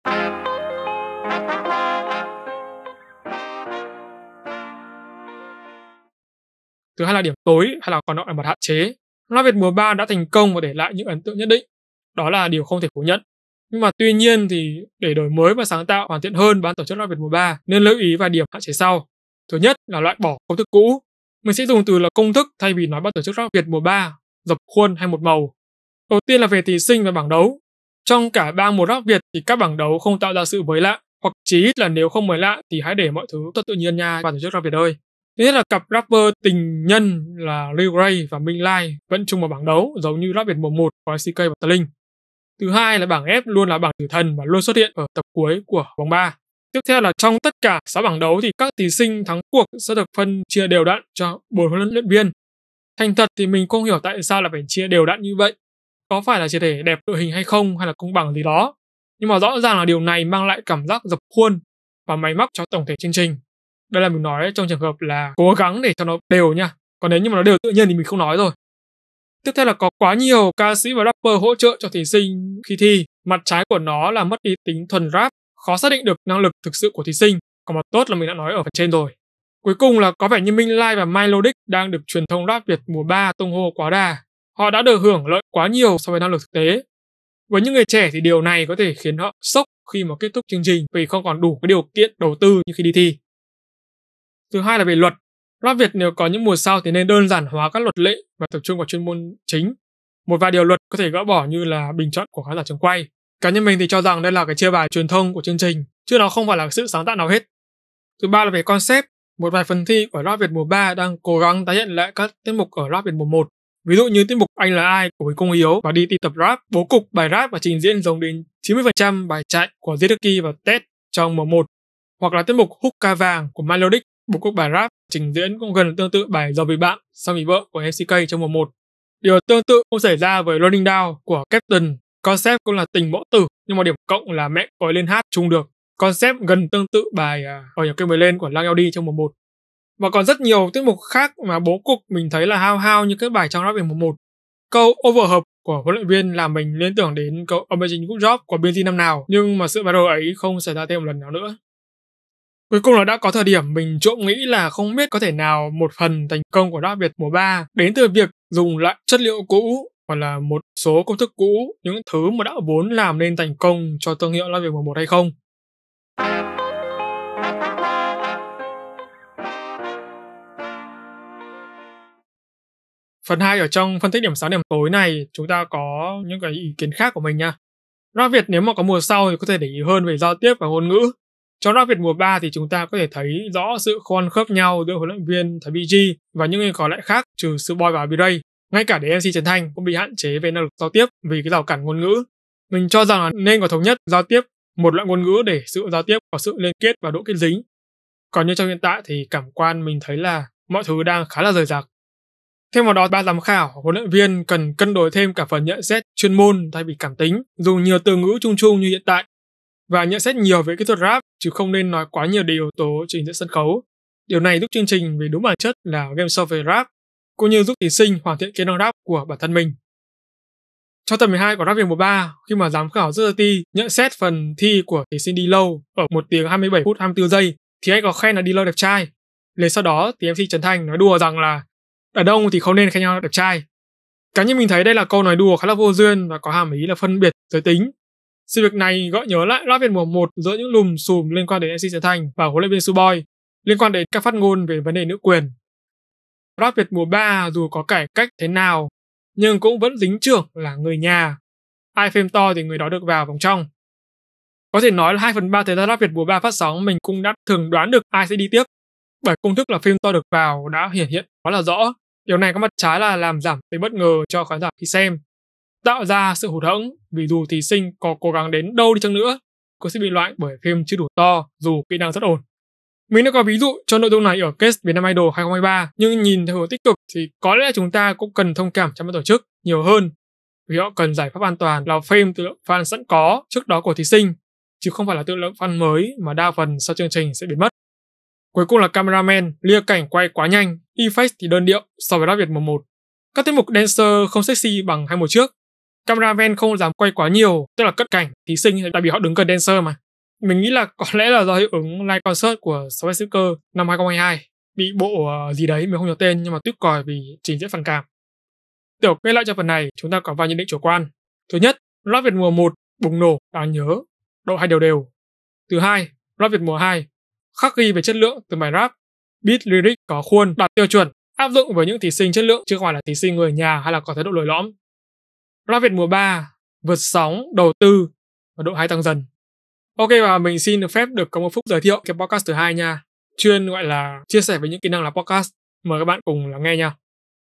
Thứ hai là điểm tối hay là còn gọi là mặt hạn chế. Rap Việt mùa 3 đã thành công và để lại những ấn tượng nhất định. Đó là điều không thể phủ nhận. Nhưng mà tuy nhiên thì để đổi mới và sáng tạo hoàn thiện hơn ban tổ chức Rap Việt mùa 3 nên lưu ý vài điểm hạn chế sau. Thứ nhất là loại bỏ công thức cũ. Mình sẽ dùng từ là công thức thay vì nói ban tổ chức Rap Việt mùa 3 dập khuôn hay một màu. Đầu tiên là về thí sinh và bảng đấu. Trong cả 3 mùa rap Việt thì các bảng đấu không tạo ra sự mới lạ, hoặc chí ít là nếu không mới lạ thì hãy để mọi thứ thật tự nhiên nha ban tổ chức rap Việt ơi. Thứ nhất là cặp rapper tình nhân là Lil Ray và Minh Lai vẫn chung một bảng đấu giống như rap Việt mùa 1 của SCK và Tà Linh. Thứ hai là bảng F luôn là bảng tử thần và luôn xuất hiện ở tập cuối của vòng 3. Tiếp theo là trong tất cả 6 bảng đấu thì các thí sinh thắng cuộc sẽ được phân chia đều đặn cho 4 huấn luyện viên. Thành thật thì mình không hiểu tại sao là phải chia đều đặn như vậy. Có phải là chỉ để đẹp đội hình hay không, hay là công bằng gì đó. Nhưng mà rõ ràng là điều này mang lại cảm giác dập khuôn và máy móc cho tổng thể chương trình. Đây là mình nói trong trường hợp là cố gắng để cho nó đều nha. Còn nếu như mà nó đều tự nhiên thì mình không nói rồi. Tiếp theo là có quá nhiều ca sĩ và rapper hỗ trợ cho thí sinh khi thi. Mặt trái của nó là mất đi tính thuần rap, khó xác định được năng lực thực sự của thí sinh. Còn mặt tốt là mình đã nói ở phần trên rồi. Cuối cùng là có vẻ như Minh Lai và Melodic đang được truyền thông rap Việt mùa 3 tung hô quá đà. Họ đã được hưởng lợi quá nhiều so với năng lực thực tế. Với những người trẻ thì điều này có thể khiến họ sốc khi mà kết thúc chương trình vì không còn đủ cái điều kiện đầu tư như khi đi thi. Thứ hai là về luật. Rap Việt nếu có những mùa sau thì nên đơn giản hóa các luật lệ và tập trung vào chuyên môn chính. Một vài điều luật có thể gỡ bỏ như là bình chọn của khán giả trường quay. Cá nhân mình thì cho rằng đây là cái chia bài truyền thông của chương trình, chứ nó không phải là sự sáng tạo nào hết. Thứ ba là về concept. Một vài phần thi của rap Việt mùa 3 đang cố gắng tái hiện lại các tiết mục ở rap Việt mùa 1. Ví dụ như tiết mục Anh là ai của Huỳnh Công Hiếu và đi tập rap, bố cục bài rap và trình diễn giống đến 90% bài chạy của Zitaki và Ted trong mùa 1. Hoặc là tiết mục Hook ca vàng của Melodic, bố cục bài rap trình diễn cũng gần tương tự bài Giàu vì bạn, Sao vì vợ của MCK trong mùa 1. Điều tương tự cũng xảy ra với Running Down của Captain. Concept cũng là tình mẫu tử, nhưng mà điểm cộng là mẹ có lên hát chung được. Concept gần tương tự bài Ở nhà cây mới lên của Lang LD trong mùa 1. Và còn rất nhiều tiết mục khác mà bố cục mình thấy là hao hao như các bài trong rap về mùa 1. Câu over hợp của huấn luyện viên làm mình liên tưởng đến câu Amazing Good Job của BNT năm nào, nhưng mà sự viral ấy không xảy ra thêm một lần nào nữa. Cuối cùng là đã có thời điểm mình trộm nghĩ là không biết có thể nào một phần thành công của rap Việt mùa 3 đến từ việc dùng lại chất liệu cũ hoặc là một số công thức cũ, những thứ mà đã vốn làm nên thành công cho thương hiệu rap Việt mùa 1 hay không. Phần 2 ở trong phân tích điểm sáng điểm tối này, chúng ta có những cái ý kiến khác của mình nha. Rap Việt nếu mà có mùa sau thì có thể để ý hơn về giao tiếp và ngôn ngữ. Trong rap Việt mùa 3 thì chúng ta có thể thấy rõ sự khôn khớp nhau giữa huấn luyện viên Thái BG và những người còn lại khác trừ Sư Boy và B-Ray. Ngay cả đến MC Trấn Thành cũng bị hạn chế về năng lực giao tiếp vì cái rào cản ngôn ngữ. Mình cho rằng là nên có thống nhất giao tiếp một loại ngôn ngữ để sự giao tiếp có sự liên kết và độ kết dính. Còn như trong hiện tại thì cảm quan mình thấy là mọi thứ đang khá là rời rạc. Thêm vào đó, ban giám khảo, huấn luyện viên cần cân đối thêm cả phần nhận xét chuyên môn thay vì cảm tính, dùng nhiều từ ngữ chung chung như hiện tại, và nhận xét nhiều về kỹ thuật rap, chứ không nên nói quá nhiều về yếu tố trình diễn sân khấu. Điều này giúp chương trình về đúng bản chất là game show về rap, cũng như giúp thí sinh hoàn thiện kỹ năng rap của bản thân mình. Trong tập 12 của Rap Việt mùa 3, khi mà giám khảo Zerty nhận xét phần thi của thí sinh D-Lo ở 1 tiếng 27 phút 24 giây, thì anh có khen là D-Lo đẹp trai. Lên sau đó thì MC Trấn Thành nói đùa rằng là đàn ông thì không nên khen nhau đẹp trai. Cá nhân mình thấy đây là câu nói đùa khá là vô duyên và có hàm ý là phân biệt giới tính. Sự việc này gợi nhớ lại Rap Việt mùa 1 giữa những lùm xùm liên quan đến MC Trấn Thành và huấn luyện viên Sư Boy, liên quan đến các phát ngôn về vấn đề nữ quyền. Rap Việt mùa 3 dù có cải cách thế nào, nhưng cũng vẫn dính trưởng là người nhà. Ai phim to thì người đó được vào vòng trong. Có thể nói là 2/3 thời gian Rap Việt mùa 3 phát sóng mình cũng đã thường đoán được ai sẽ đi tiếp. Bởi công thức là phim to được vào đã hiển hiện quá là rõ. Điều này có mặt trái là làm giảm tính bất ngờ cho khán giả khi xem, tạo ra sự hụt hẫng vì dù thí sinh có cố gắng đến đâu đi chăng nữa cũng sẽ bị loại bởi phim chưa đủ to dù kỹ năng rất ổn. Mình đã có ví dụ cho nội dung này ở case Vietnam Idol 2023, nhưng nhìn theo hướng tích cực thì có lẽ chúng ta cũng cần thông cảm cho ban tổ chức nhiều hơn, vì họ cần giải pháp an toàn là frame từ lượng fan sẵn có trước đó của thí sinh, chứ không phải là từ lượng fan mới mà đa phần sau chương trình sẽ biến mất. Cuối cùng là cameraman lia cảnh quay quá nhanh, effect thì đơn điệu so với Rap Việt mùa 1. Các tiết mục dancer không sexy bằng hai mùa trước. Cameraman không dám quay quá nhiều, tức là cất cảnh thí sinh tại vì họ đứng gần dancer mà. Mình nghĩ là có lẽ là do hiệu ứng live concert của South Seeker năm 2022 bị bộ gì đấy mình không nhớ tên nhưng mà tiếc còi vì trình diễn phản cảm. Tiểu kết lại cho phần này, chúng ta có vài nhận định chủ quan. Thứ nhất, Rap Việt mùa 1 bùng nổ đáng nhớ, độ hay đều đều. Thứ hai, Rap Việt mùa 2 khắc ghi về chất lượng từ bài rap, beat lyric có khuôn, đạt tiêu chuẩn, áp dụng với những thí sinh chất lượng chứ không phải là thí sinh người nhà hay là có thái độ lồi lõm. Rap Việt mùa 3, vượt sóng, đầu tư và độ hay tăng dần. Ok, và mình xin được phép được có một phút giới thiệu cái podcast thứ hai nha. Chuyên gọi là chia sẻ với những kỹ năng làm podcast. Mời các bạn cùng lắng nghe nha.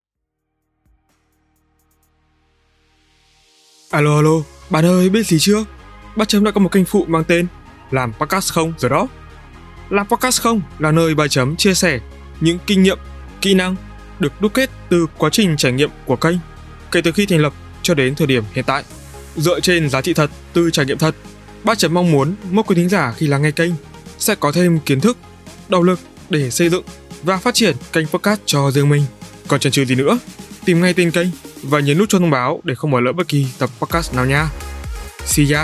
Alo, bạn ơi, biết gì chưa? Bác Chấm đã có một kênh phụ mang tên Làm Podcast Không rồi đó. Làm Podcast Không là nơi bà Chấm chia sẻ những kinh nghiệm, kỹ năng được đúc kết từ quá trình trải nghiệm của kênh kể từ khi thành lập cho đến thời điểm hiện tại. Dựa trên giá trị thật từ trải nghiệm thật, bác Chấm mong muốn mỗi quý thính giả khi lắng nghe kênh sẽ có thêm kiến thức, động lực để xây dựng và phát triển kênh podcast cho riêng mình. Còn chần chừ gì nữa, tìm ngay tên kênh và nhấn nút chuông thông báo để không bỏ lỡ bất kỳ tập podcast nào nha. See ya!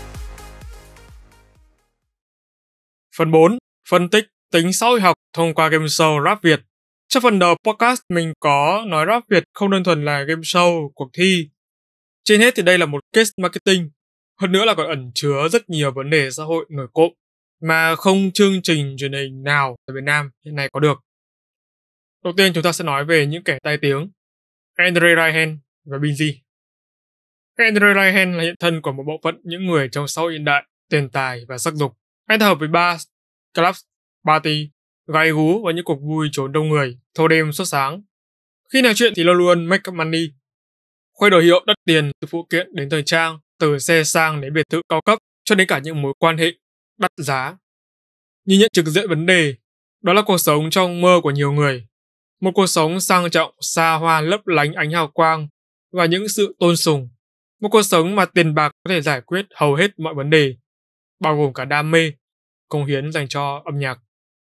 Phần 4. Phân tích tính xã hội học thông qua game show Rap Việt. Trong phần đầu podcast mình có nói Rap Việt không đơn thuần là game show, cuộc thi. Trên hết thì đây là một case marketing, hơn nữa là còn ẩn chứa rất nhiều vấn đề xã hội nổi cộm mà không chương trình truyền hình nào ở Việt Nam hiện nay có được. Đầu tiên chúng ta sẽ nói về những kẻ tai tiếng, Andre Ryan và Binz. Andre Ryan là hiện thân của một bộ phận những người trong xã hội hiện đại, tiền tài và sắc dục. Anh ta hợp với bars, clubs, party, gái gú và những cuộc vui trốn đông người, thâu đêm suốt sáng. Khi nói chuyện thì luôn luôn make up money, khuấy đồ hiệu đắt tiền từ phụ kiện đến thời trang, từ xe sang đến biệt thự cao cấp cho đến cả những mối quan hệ đắt giá. Nhìn nhận trực diện vấn đề, đó là cuộc sống trong mơ của nhiều người. Một cuộc sống sang trọng, xa hoa, lấp lánh ánh hào quang và những sự tôn sùng. Một cuộc sống mà tiền bạc có thể giải quyết hầu hết mọi vấn đề, bao gồm cả đam mê, cống hiến dành cho âm nhạc.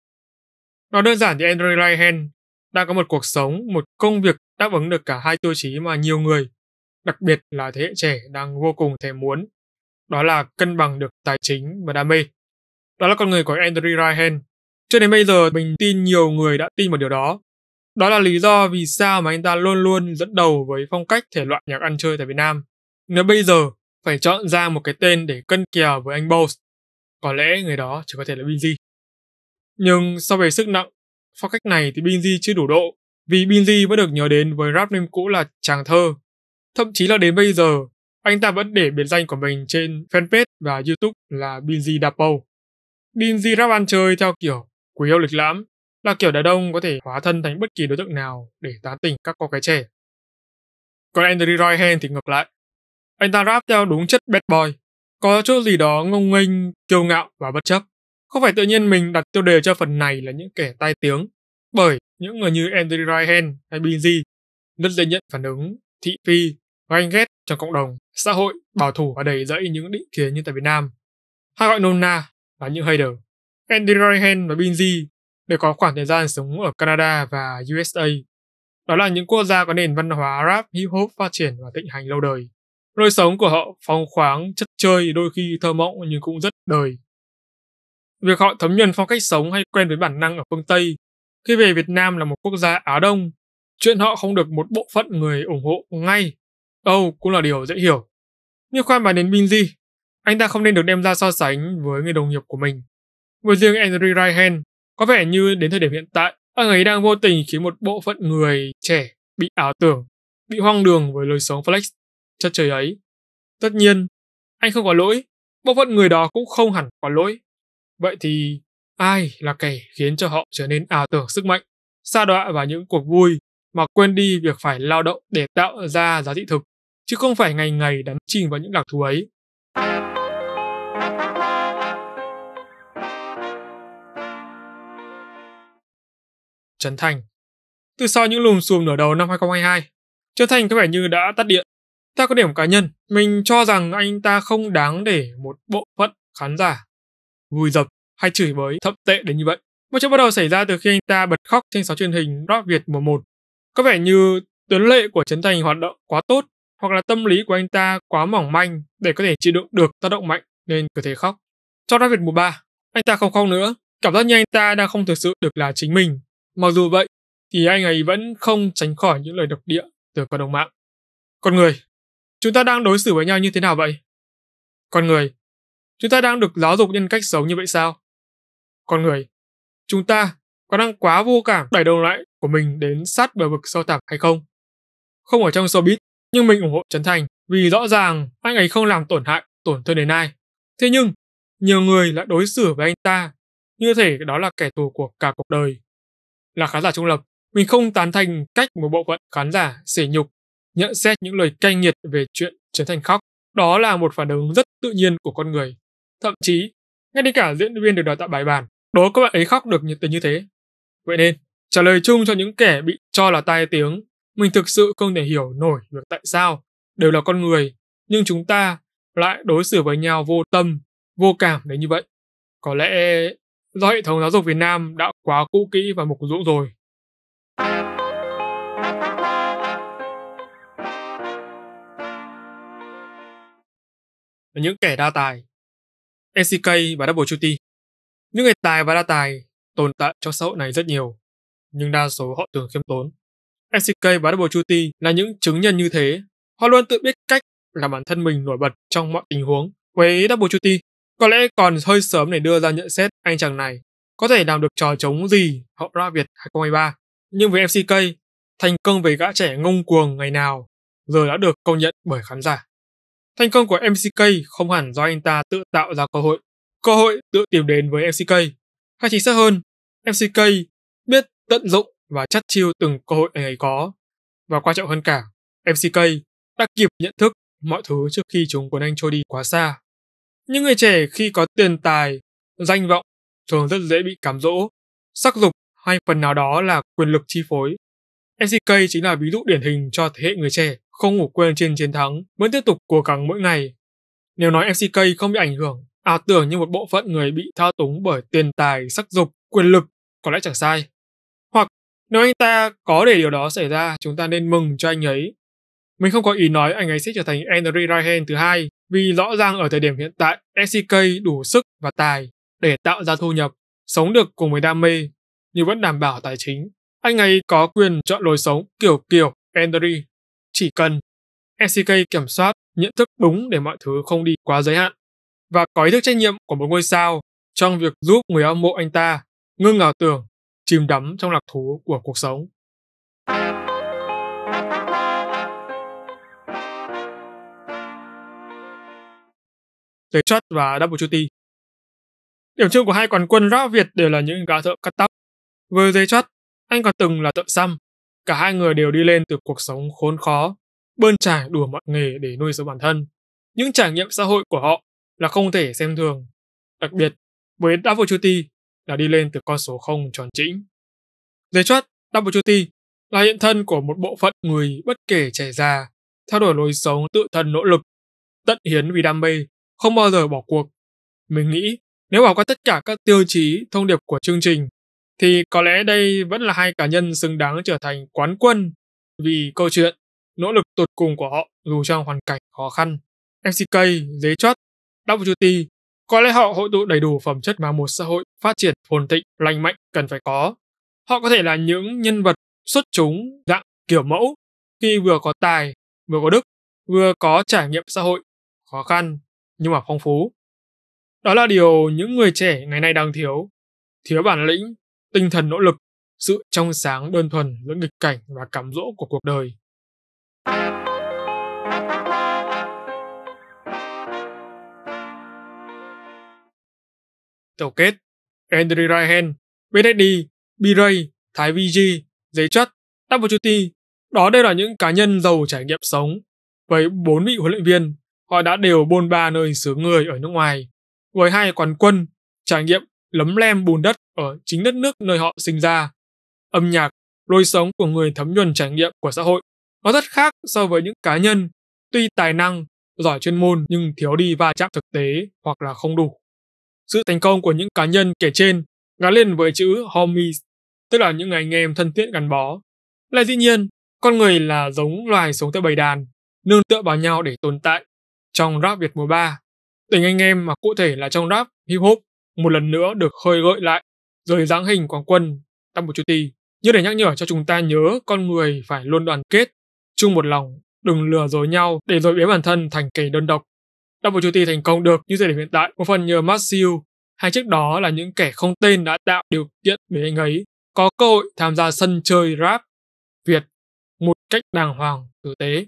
Nói đơn giản thì Andre Ryan đang có một cuộc sống, một công việc đáp ứng được cả hai tiêu chí mà nhiều người, đặc biệt là thế hệ trẻ đang vô cùng thèm muốn. Đó là cân bằng được tài chính và đam mê. Đó là con người của Andre Ryan. Cho đến bây giờ mình tin nhiều người đã tin vào điều đó. Đó là lý do vì sao mà anh ta luôn luôn dẫn đầu với phong cách thể loại nhạc ăn chơi tại Việt Nam. Nếu bây giờ phải chọn ra một cái tên để cân kèo với anh Boss, có lẽ người đó chỉ có thể là Binz. Nhưng so về sức nặng, phong cách này thì Binz chưa đủ độ, vì Binz vẫn được nhớ đến với rap name cũ là Tràng Thơ. Thậm chí là đến bây giờ, anh ta vẫn để biệt danh của mình trên fanpage và YouTube là Binz Dapo. Binz rap ăn chơi theo kiểu quý yêu lịch lãm, là kiểu đàn ông có thể hóa thân thành bất kỳ đối tượng nào để tán tỉnh các cô gái trẻ. Còn Andre Ryan thì ngược lại. Anh ta rap theo đúng chất bad boy, có chỗ gì đó ngông nghênh, kiêu ngạo và bất chấp. Không phải tự nhiên mình đặt tiêu đề cho phần này là những kẻ tai tiếng, bởi những người như Andre Ryan hay Binz rất dễ nhận phản ứng thị phi, ganh ghét trong cộng đồng, xã hội, bảo thủ và đầy dẫy những định kiến như tại Việt Nam. Hay gọi nôm na là những hater. Andre Ryan và Binz đều có khoảng thời gian sống ở Canada và USA. Đó là những quốc gia có nền văn hóa rap, hip hop phát triển và thịnh hành lâu đời. Lối sống của họ phóng khoáng, chất chơi, đôi khi thơ mộng nhưng cũng rất đời. Việc họ thấm nhuần phong cách sống hay quen với bản năng ở phương Tây, khi về Việt Nam là một quốc gia Á Đông, chuyện họ không được một bộ phận người ủng hộ ngay, cũng là điều dễ hiểu. Nhưng khoan bàn đến Binz, anh ta không nên được đem ra so sánh với người đồng nghiệp của mình. Với riêng Andre Ryan, có vẻ như đến thời điểm hiện tại, anh ấy đang vô tình khiến một bộ phận người trẻ bị ảo tưởng, bị hoang đường với lối sống flex, chất trời ấy. Tất nhiên, anh không có lỗi, bộ phận người đó cũng không hẳn có lỗi. Vậy thì, ai là kẻ khiến cho họ trở nên ảo tưởng sức mạnh, sa đọa vào những cuộc vui mà quên đi việc phải lao động để tạo ra giá trị thực, chứ không phải ngày ngày đắm chìm vào những lạc thú ấy. Trấn Thành. Từ sau những lùm xùm nửa đầu năm 2022, Trấn Thành có vẻ như đã tắt điện. Theo quan điểm cá nhân, mình cho rằng anh ta không đáng để một bộ phận khán giả vùi dập hay chửi bới thậm tệ đến như vậy. Mọi chuyện bắt đầu xảy ra từ khi anh ta bật khóc trên sóng truyền hình Rap Việt mùa 1. Có vẻ như tuyến lệ của Trấn Thành hoạt động quá tốt, hoặc là tâm lý của anh ta quá mỏng manh để có thể chịu đựng được tác động mạnh nên cứ thế khóc. Trong Rap Việt mùa 3, anh ta không khóc nữa, cảm giác như anh ta đang không thực sự được là chính mình. Mặc dù vậy, thì anh ấy vẫn không tránh khỏi những lời độc địa từ cộng đồng mạng. Con người, chúng ta đang đối xử với nhau như thế nào vậy? Con người, chúng ta đang được giáo dục nhân cách sống như vậy sao? Con người, chúng ta có đang quá vô cảm đẩy đầu lại của mình đến sát bờ vực sâu thẳm hay không? Không ở trong showbiz, Nhưng mình ủng hộ Trấn Thành vì rõ ràng anh ấy không làm tổn thương đến ai. Thế nhưng, nhiều người lại đối xử với anh ta như thể đó là kẻ thù của cả cuộc đời. Là khán giả trung lập, mình không tán thành cách một bộ phận khán giả sỉ nhục, nhận xét những lời cay nghiệt về chuyện Trấn Thành khóc. Đó là một phản ứng rất tự nhiên của con người. Thậm chí, ngay đến cả diễn viên được đào tạo bài bản, đố các bạn ấy khóc được nhiệt tình như thế. Vậy nên, trả lời chung cho những kẻ bị cho là tai tiếng, mình thực sự không thể hiểu nổi được tại sao đều là con người, nhưng chúng ta lại đối xử với nhau vô tâm, vô cảm đến như vậy. Có lẽ do hệ thống giáo dục Việt Nam đã quá cũ kỹ và mục rũ rồi. Những kẻ đa tài, NCK và Double Duty. Những người tài và đa tài tồn tại trong xã hội này rất nhiều, nhưng đa số họ thường khiêm tốn. NCK và Double Duty là những chứng nhân như thế. Họ luôn tự biết cách làm bản thân mình nổi bật trong mọi tình huống. Với Double Duty, có lẽ còn hơi sớm để đưa ra nhận xét anh chàng này có thể làm được trò trống gì hậu Rap Việt 2023. Nhưng với MCK, thành công về gã trẻ ngông cuồng ngày nào giờ đã được công nhận bởi khán giả. Thành công của MCK không hẳn do anh ta tự tạo ra cơ hội tự tìm đến với MCK. Hay chính xác hơn, MCK biết tận dụng và chắt chiu từng cơ hội anh ấy có. Và quan trọng hơn cả, MCK đã kịp nhận thức mọi thứ trước khi chúng cuốn anh trôi đi quá xa. Những người trẻ khi có tiền tài, danh vọng thường rất dễ bị cám dỗ, sắc dục hay phần nào đó là quyền lực chi phối. MCK chính là ví dụ điển hình cho thế hệ người trẻ không ngủ quên trên chiến thắng, vẫn tiếp tục cố gắng mỗi ngày. Nếu nói MCK không bị ảnh hưởng, ảo tưởng như một bộ phận người bị thao túng bởi tiền tài, sắc dục, quyền lực, có lẽ chẳng sai. Hoặc nếu anh ta có để điều đó xảy ra, chúng ta nên mừng cho anh ấy. Mình không có ý nói anh ấy sẽ trở thành Henry Ryan thứ hai, vì rõ ràng ở thời điểm hiện tại, MCK đủ sức và tài để tạo ra thu nhập, sống được cùng với đam mê, nhưng vẫn đảm bảo tài chính. Anh ấy có quyền chọn lối sống kiểu Henry. Chỉ cần MCK kiểm soát, nhận thức đúng để mọi thứ không đi quá giới hạn, và có ý thức trách nhiệm của một ngôi sao trong việc giúp người hâm mộ anh ta ngưng ảo tưởng, chìm đắm trong lạc thú của cuộc sống. Giấy Trót và Double Duty. Điểm chung của hai quán quân rap Việt đều là những gã thợ cắt tóc. Với Giấy Trót, anh còn từng là thợ xăm. Cả hai người đều đi lên từ cuộc sống khốn khó, bươn trải đủ mọi nghề để nuôi sống bản thân. Những trải nghiệm xã hội của họ là không thể xem thường. Đặc biệt, với Double Duty là đi lên từ con số không tròn trĩnh. Giấy Trót, Double Duty là hiện thân của một bộ phận người bất kể trẻ già, theo đuổi lối sống tự thân nỗ lực, tận hiến vì đam mê, không bao giờ bỏ cuộc. Mình nghĩ nếu bỏ qua tất cả các tiêu chí thông điệp của chương trình thì có lẽ đây vẫn là hai cá nhân xứng đáng trở thành quán quân vì câu chuyện nỗ lực tột cùng của họ dù trong hoàn cảnh khó khăn. MCK, Giấy Trót, Double Duty, có lẽ họ hội tụ đầy đủ phẩm chất mà một xã hội phát triển phồn thịnh, lành mạnh cần phải có. Họ có thể là những nhân vật xuất chúng dạng kiểu mẫu khi vừa có tài, vừa có đức, vừa có trải nghiệm xã hội khó khăn nhưng mà phong phú. Đó là điều những người trẻ ngày nay đang thiếu bản lĩnh, tinh thần nỗ lực, sự trong sáng đơn thuần giữa nghịch cảnh và cám dỗ của cuộc đời. Tổng kết: Henry Ryan, BDD, B-Ray, Thái VG, Giấy Trót, Double Duty, đó đều là những cá nhân giàu trải nghiệm sống. Với 4 vị huấn luyện viên, họ đã đều bôn ba nơi xứ người ở nước ngoài. Với 2 quán quân, trải nghiệm lấm lem bùn đất ở chính đất nước nơi họ sinh ra. Âm nhạc, lối sống của người thấm nhuần trải nghiệm của xã hội, nó rất khác so với những cá nhân tuy tài năng, giỏi chuyên môn nhưng thiếu đi va chạm thực tế hoặc là không đủ. Sự thành công của những cá nhân kể trên gắn liền với chữ homies, tức là những anh em thân thiết gắn bó. Là dĩ nhiên, con người là giống loài sống theo bầy đàn, nương tựa vào nhau để tồn tại. Trong rap Việt mùa 3, tình anh em mà cụ thể là trong rap hip hop một lần nữa được khơi gợi lại dưới dáng hình quán quân Double Duty, như để nhắc nhở cho chúng ta nhớ con người phải luôn đoàn kết, chung một lòng, đừng lừa dối nhau để rồi biến bản thân thành kẻ đơn độc. Double Duty thành công được như thời điểm hiện tại một phần nhờ Matthew, hay trước đó là những kẻ không tên đã tạo điều kiện để anh ấy có cơ hội tham gia sân chơi rap Việt một cách đàng hoàng, tử tế.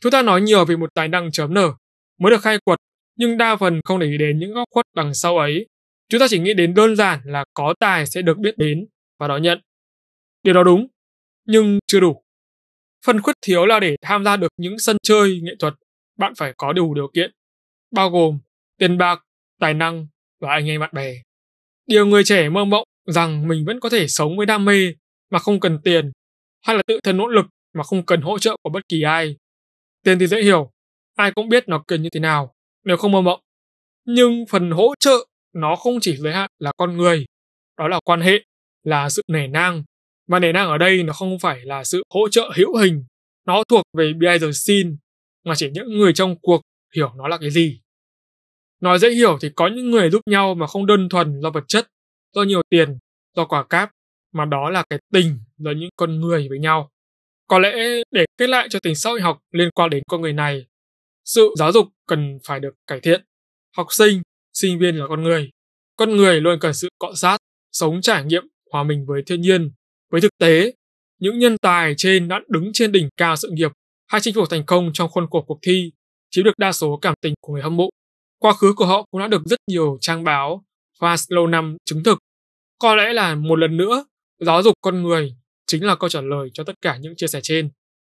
Chúng ta nói nhiều về một tài năng chớm nở mới được khai quật, nhưng đa phần không để ý đến những góc khuất đằng sau ấy. Chúng ta chỉ nghĩ đến đơn giản là có tài sẽ được biết đến và đón nhận. Điều đó đúng, nhưng chưa đủ. Phần khuyết thiếu là để tham gia được những sân chơi nghệ thuật, bạn phải có đủ điều kiện, bao gồm tiền bạc, tài năng và anh em bạn bè. Nhiều người trẻ mơ mộng rằng mình vẫn có thể sống với đam mê mà không cần tiền, hay là tự thân nỗ lực mà không cần hỗ trợ của bất kỳ ai. Tiền thì dễ hiểu, ai cũng biết nó cần như thế nào nếu không mơ mộng. Nhưng phần hỗ trợ nó không chỉ giới hạn là con người, đó là quan hệ, là sự nể nang. Và nể nang ở đây nó không phải là sự hỗ trợ hữu hình, nó thuộc về behind the scene, mà chỉ những người trong cuộc hiểu nó là cái gì. Nói dễ hiểu thì có những người giúp nhau mà không đơn thuần do vật chất, do nhiều tiền, do quả cáp, mà đó là cái tình giữa những con người với nhau. Có lẽ để kết lại cho tình xã hội học liên quan đến con người này, sự giáo dục cần phải được cải thiện. Học sinh, sinh viên là con người. Con người luôn cần sự cọ sát, sống trải nghiệm, hòa mình với thiên nhiên, với thực tế. Những nhân tài trên đã đứng trên đỉnh cao sự nghiệp hay chinh phục thành công trong khuôn khổ cuộc thi, chiếm được đa số cảm tình của người hâm mộ. Quá khứ của họ cũng đã được rất nhiều trang báo, fans lâu năm chứng thực. Có lẽ là một lần nữa, giáo dục con người chính là câu trả lời cho tất cả những chia sẻ trên.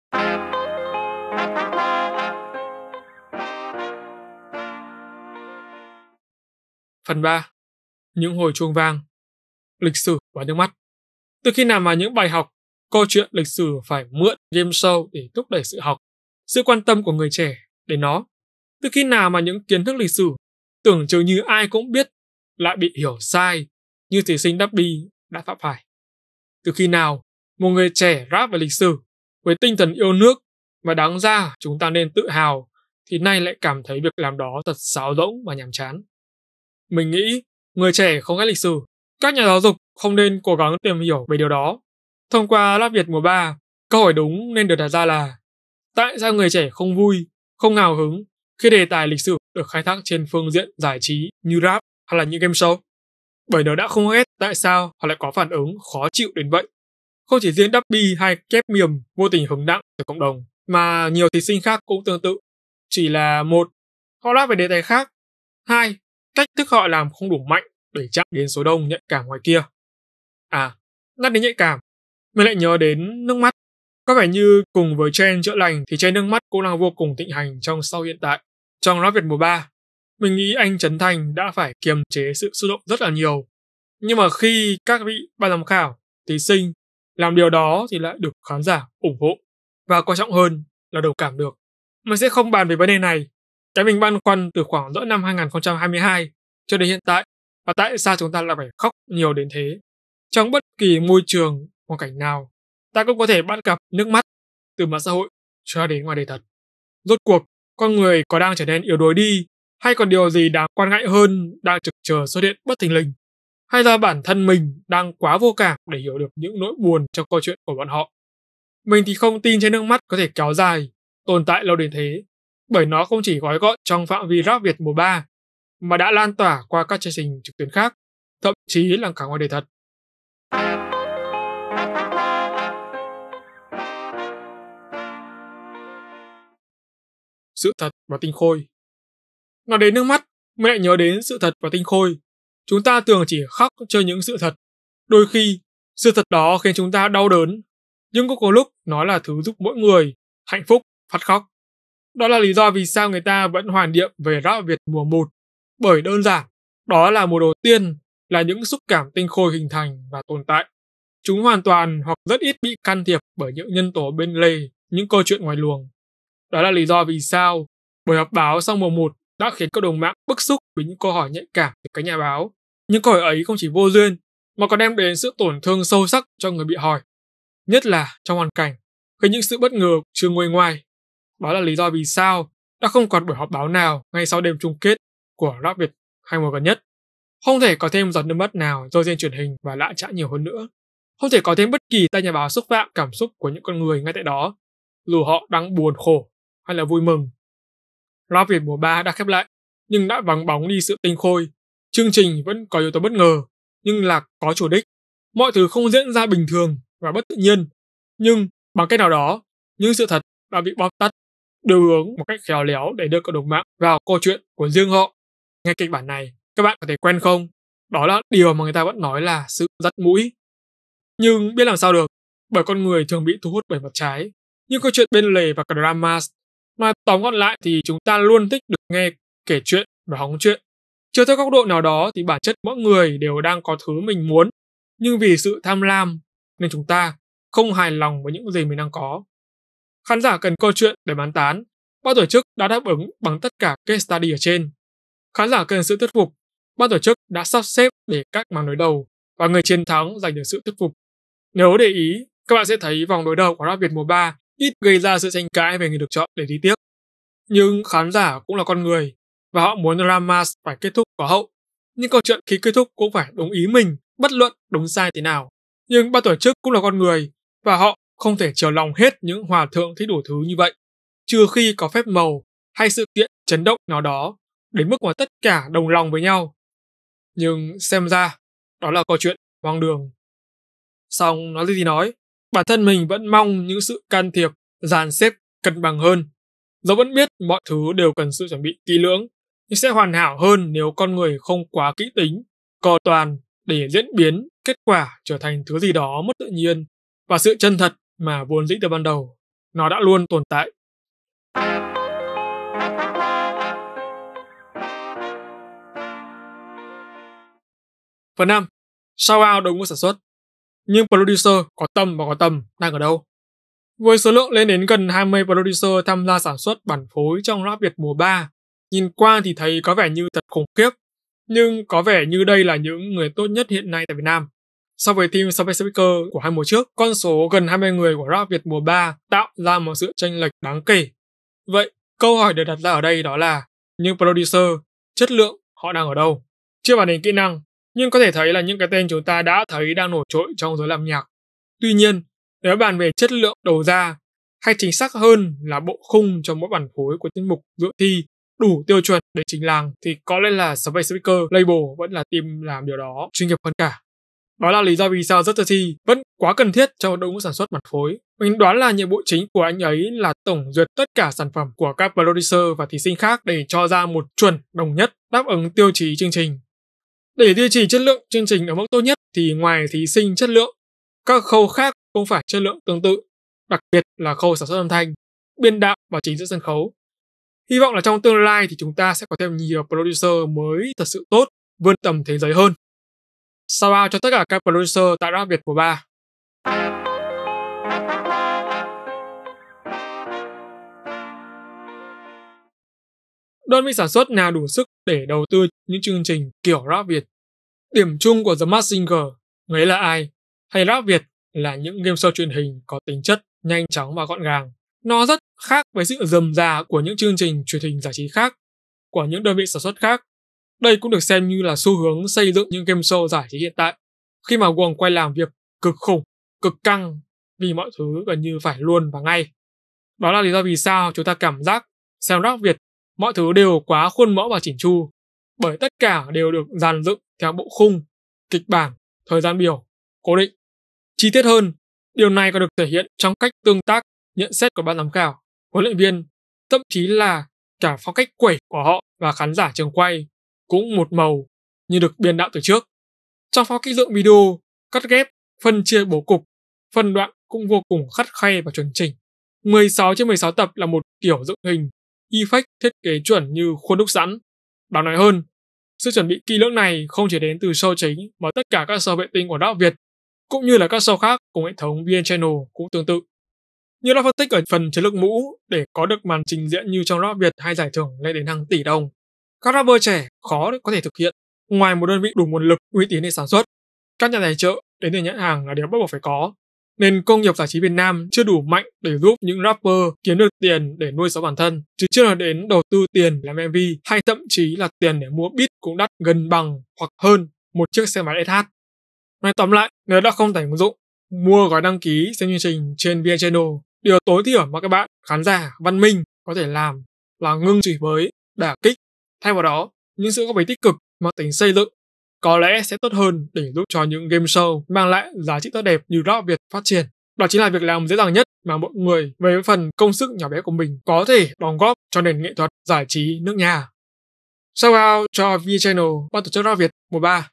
Phần 3. Những hồi chuông vang. Lịch sử và nước mắt. Từ khi nào mà những bài học, câu chuyện lịch sử phải mượn game show để thúc đẩy sự học, sự quan tâm của người trẻ đến nó? Từ khi nào mà những kiến thức lịch sử tưởng chừng như ai cũng biết lại bị hiểu sai, như thí sinh Dabby đã phạm phải? Từ khi nào một người trẻ rap về lịch sử với tinh thần yêu nước và đáng ra chúng ta nên tự hào, thì nay lại cảm thấy việc làm đó thật sáo rỗng và nhàm chán? Mình nghĩ người trẻ không ghét lịch sử, các nhà giáo dục không nên cố gắng tìm hiểu về điều đó. Thông qua Lab Việt mùa 3, câu hỏi đúng nên được đặt ra là: tại sao người trẻ không vui, không hào hứng khi đề tài lịch sử được khai thác trên phương diện giải trí như rap hay là những game show? Bởi nếu đã không ghét, tại sao họ lại có phản ứng khó chịu đến vậy? Không chỉ riêng Dabby hay Kép Miềm vô tình hứng nặng từ cộng đồng, mà nhiều thí sinh khác cũng tương tự. Chỉ là một, họ rap về đề tài khác. Hai, cách thức họ làm không đủ mạnh để chạm đến số đông nhạy cảm ngoài kia. À, nhắc đến nhạy cảm, mình lại nhớ đến nước mắt. Có vẻ như cùng với trend chữa lành thì trend nước mắt cũng đang vô cùng thịnh hành trong sau hiện tại. Trong Rap Việt mùa 3, mình nghĩ anh Trấn Thành đã phải kiềm chế sự xúc động rất là nhiều. Nhưng mà khi các vị ban giám khảo, thí sinh làm điều đó thì lại được khán giả ủng hộ. Và quan trọng hơn là đồng cảm được. Mình sẽ không bàn về vấn đề này. Cái mình băn khoăn từ khoảng giữa năm 2022 cho đến hiện tại, và tại sao chúng ta lại phải khóc nhiều đến thế. Trong bất kỳ môi trường, hoàn cảnh nào, ta cũng có thể bắt gặp nước mắt từ mạng xã hội cho đến ngoài đời thật. Rốt cuộc, con người có đang trở nên yếu đuối đi, hay còn điều gì đáng quan ngại hơn đang trực chờ xuất hiện bất thình lình? Hay do bản thân mình đang quá vô cảm để hiểu được những nỗi buồn trong câu chuyện của bọn họ? Mình thì không tin trên nước mắt có thể kéo dài, tồn tại lâu đến thế, bởi nó không chỉ gói gọn trong phạm vi Rap Việt mùa 3, mà đã lan tỏa qua các chương trình trực tuyến khác, thậm chí là cả ngoài đời thật. Sự thật và tinh khôi. Nói đến nước mắt, mình lại nhớ đến sự thật và tinh khôi. Chúng ta thường chỉ khóc chơi những sự thật. Đôi khi, sự thật đó khiến chúng ta đau đớn, nhưng cũng có lúc nó là thứ giúp mỗi người hạnh phúc, phát khóc. Đó là lý do vì sao người ta vẫn hoài niệm về Rap Việt mùa 1. Bởi đơn giản, đó là mùa đầu tiên là những xúc cảm tinh khôi hình thành và tồn tại. Chúng hoàn toàn hoặc rất ít bị can thiệp bởi những nhân tố bên lề, những câu chuyện ngoài luồng. Đó là lý do vì sao buổi họp báo sau mùa 1 đã khiến cộng đồng mạng bức xúc với những câu hỏi nhạy cảm từ các nhà báo. Những câu hỏi ấy không chỉ vô duyên, mà còn đem đến sự tổn thương sâu sắc cho người bị hỏi. Nhất là trong hoàn cảnh khi những sự bất ngờ chưa nguôi ngoai. Đó là lý do vì sao đã không còn buổi họp báo nào ngay sau đêm chung kết của Rap Việt 2 mùa gần nhất. Không thể có thêm giọt nước mắt nào rơi trên truyền hình và lạ chã nhiều hơn nữa. Không thể có thêm bất kỳ tay nhà báo xúc phạm cảm xúc của những con người ngay tại đó, dù họ đang buồn khổ hay là vui mừng. Rap Việt mùa 3 đã khép lại, nhưng đã vắng bóng đi sự tinh khôi. Chương trình vẫn có yếu tố bất ngờ, nhưng là có chủ đích. Mọi thứ không diễn ra bình thường và bất tự nhiên, nhưng bằng cách nào đó, những sự thật đã bị bóp tắt. điều hướng một cách khéo léo để đưa cộng đồng mạng vào câu chuyện của riêng họ. Nghe kịch bản này, các bạn có thấy quen không? Đó là điều mà người ta vẫn nói là sự dắt mũi. Nhưng biết làm sao được, bởi con người thường bị thu hút bởi mặt trái. Như câu chuyện bên lề và cả drama. Nói tóm gọn lại thì chúng ta luôn thích được nghe kể chuyện và hóng chuyện. Chưa theo góc độ nào đó thì bản chất mỗi người đều đang có thứ mình muốn, nhưng vì sự tham lam nên chúng ta không hài lòng với những gì mình đang có. Khán giả cần câu chuyện để bán tán. Ban tổ chức đã đáp ứng bằng tất cả case study ở trên. Khán giả cần sự thuyết phục. Ban tổ chức đã sắp xếp để các màn đối đầu và người chiến thắng giành được sự thuyết phục. Nếu để ý, các bạn sẽ thấy vòng đối đầu của Rap Việt mùa 3 ít gây ra sự tranh cãi về người được chọn để đi tiếp. Nhưng khán giả cũng là con người và họ muốn drama phải kết thúc có hậu. Nhưng câu chuyện khi kết thúc cũng phải đúng ý mình, bất luận đúng sai thế nào. Nhưng ban tổ chức cũng là con người và họ không thể chiều lòng hết những hòa thượng thích đủ thứ như vậy, trừ khi có phép màu hay sự kiện chấn động nào đó đến mức mà tất cả đồng lòng với nhau. Nhưng xem ra, đó là câu chuyện hoang đường. Xong nói gì thì nói, bản thân mình vẫn mong những sự can thiệp, dàn xếp cân bằng hơn. Dẫu vẫn biết mọi thứ đều cần sự chuẩn bị kỹ lưỡng, nhưng sẽ hoàn hảo hơn nếu con người không quá kỹ tính, cầu toàn để diễn biến kết quả trở thành thứ gì đó mất tự nhiên và sự chân thật mà vốn dĩ từ ban đầu nó đã luôn tồn tại. Phần 5. Shout out đội ngũ sản xuất. Nhưng producer có tâm và có tầm đang ở đâu? Với số lượng lên đến gần 20 producer tham gia sản xuất bản phối trong Rap Việt mùa 3, nhìn qua thì thấy có vẻ như thật khủng khiếp, nhưng có vẻ như đây là những người tốt nhất hiện nay tại Việt Nam. So với team Survey Speaker của hai mùa trước, con số gần 20 người của Rap Việt mùa 3 tạo ra một sự chênh lệch đáng kể. Vậy, câu hỏi được đặt ra ở đây đó là những producer, chất lượng họ đang ở đâu? Chưa bàn đến kỹ năng, nhưng có thể thấy là những cái tên chúng ta đã thấy đang nổi trội trong giới làm nhạc. Tuy nhiên, nếu bàn về chất lượng đầu ra, hay chính xác hơn là bộ khung cho mỗi bản phối của tiết mục dự thi đủ tiêu chuẩn để trình làng, thì có lẽ là Survey Speaker Label vẫn là team làm điều đó chuyên nghiệp hơn cả. Đó là lý do vì sao Just Thi vẫn quá cần thiết cho đội ngũ sản xuất bản phối. Mình đoán là nhiệm vụ chính của anh ấy là tổng duyệt tất cả sản phẩm của các producer và thí sinh khác để cho ra một chuẩn đồng nhất đáp ứng tiêu chí chương trình. Để duy trì chất lượng chương trình ở mức tốt nhất thì ngoài thí sinh chất lượng, các khâu khác cũng phải chất lượng tương tự, đặc biệt là khâu sản xuất âm thanh, biên đạo và trình diễn sân khấu. Hy vọng là trong tương lai thì chúng ta sẽ có thêm nhiều producer mới thật sự tốt, vươn tầm thế giới hơn. Shout out cho tất cả các producer tại Rap Việt mùa 3. Đơn vị sản xuất nào đủ sức để đầu tư những chương trình kiểu Rap Việt? Điểm chung của The Masked Singer, người ấy là ai? Hay Rap Việt là những game show truyền hình có tính chất nhanh chóng và gọn gàng. Nó rất khác với sự rườm rà của những chương trình truyền hình giải trí khác, của những đơn vị sản xuất khác. Đây cũng được xem như là xu hướng xây dựng những game show giải trí hiện tại, khi mà guồng quay làm việc cực khủng, cực căng vì mọi thứ gần như phải luôn và ngay. Đó là lý do vì sao chúng ta cảm giác xem Rap Việt mọi thứ đều quá khuôn mẫu và chỉn chu, bởi tất cả đều được dàn dựng theo bộ khung, kịch bản, thời gian biểu, cố định. Chi tiết hơn, điều này còn được thể hiện trong cách tương tác, nhận xét của ban giám khảo, huấn luyện viên, thậm chí là cả phong cách quẩy của họ và khán giả trường quay cũng một màu như được biên đạo từ trước. Trong phong cách dựng video, cắt ghép, phân chia bố cục, phân đoạn cũng vô cùng khắt khe và chuẩn chỉnh. 16/16 tập là một kiểu dựng hình, effect thiết kế chuẩn như khuôn đúc sẵn. Đáng nói hơn, sự chuẩn bị kỹ lưỡng này không chỉ đến từ show chính mà tất cả các show vệ tinh của Rap Việt, cũng như là các show khác cùng hệ thống VN Channel cũng tương tự. Như đã phân tích ở phần chiến lược mũ, để có được màn trình diễn như trong Rap Việt hay giải thưởng lên đến hàng tỷ đồng, các rapper trẻ khó để có thể thực hiện. Ngoài một đơn vị đủ nguồn lực, uy tín để sản xuất, các nhà tài trợ đến từ nhãn hàng là điều bắt buộc phải có. Nên công nghiệp giải trí Việt Nam chưa đủ mạnh để giúp những rapper kiếm được tiền để nuôi sống bản thân, chứ chưa nói đến đầu tư tiền làm MV hay thậm chí là tiền để mua beat cũng đắt gần bằng hoặc hơn một chiếc xe máy SH. Nói tóm lại, nếu đã không tải ứng dụng, mua gói đăng ký xem chương trình trên VN Channel, điều tối thiểu mà các bạn khán giả văn minh có thể làm là ngưng chửi bới, đả kích. Thay vào đó, những sự góp ý tích cực mang tính xây dựng có lẽ sẽ tốt hơn để giúp cho những game show mang lại giá trị tốt đẹp như Rap Việt phát triển. Đó chính là việc làm dễ dàng nhất mà mọi người với phần công sức nhỏ bé của mình có thể đóng góp cho nền nghệ thuật giải trí nước nhà. Shout out cho V Channel, ban tổ chức Rap Việt mùa 3.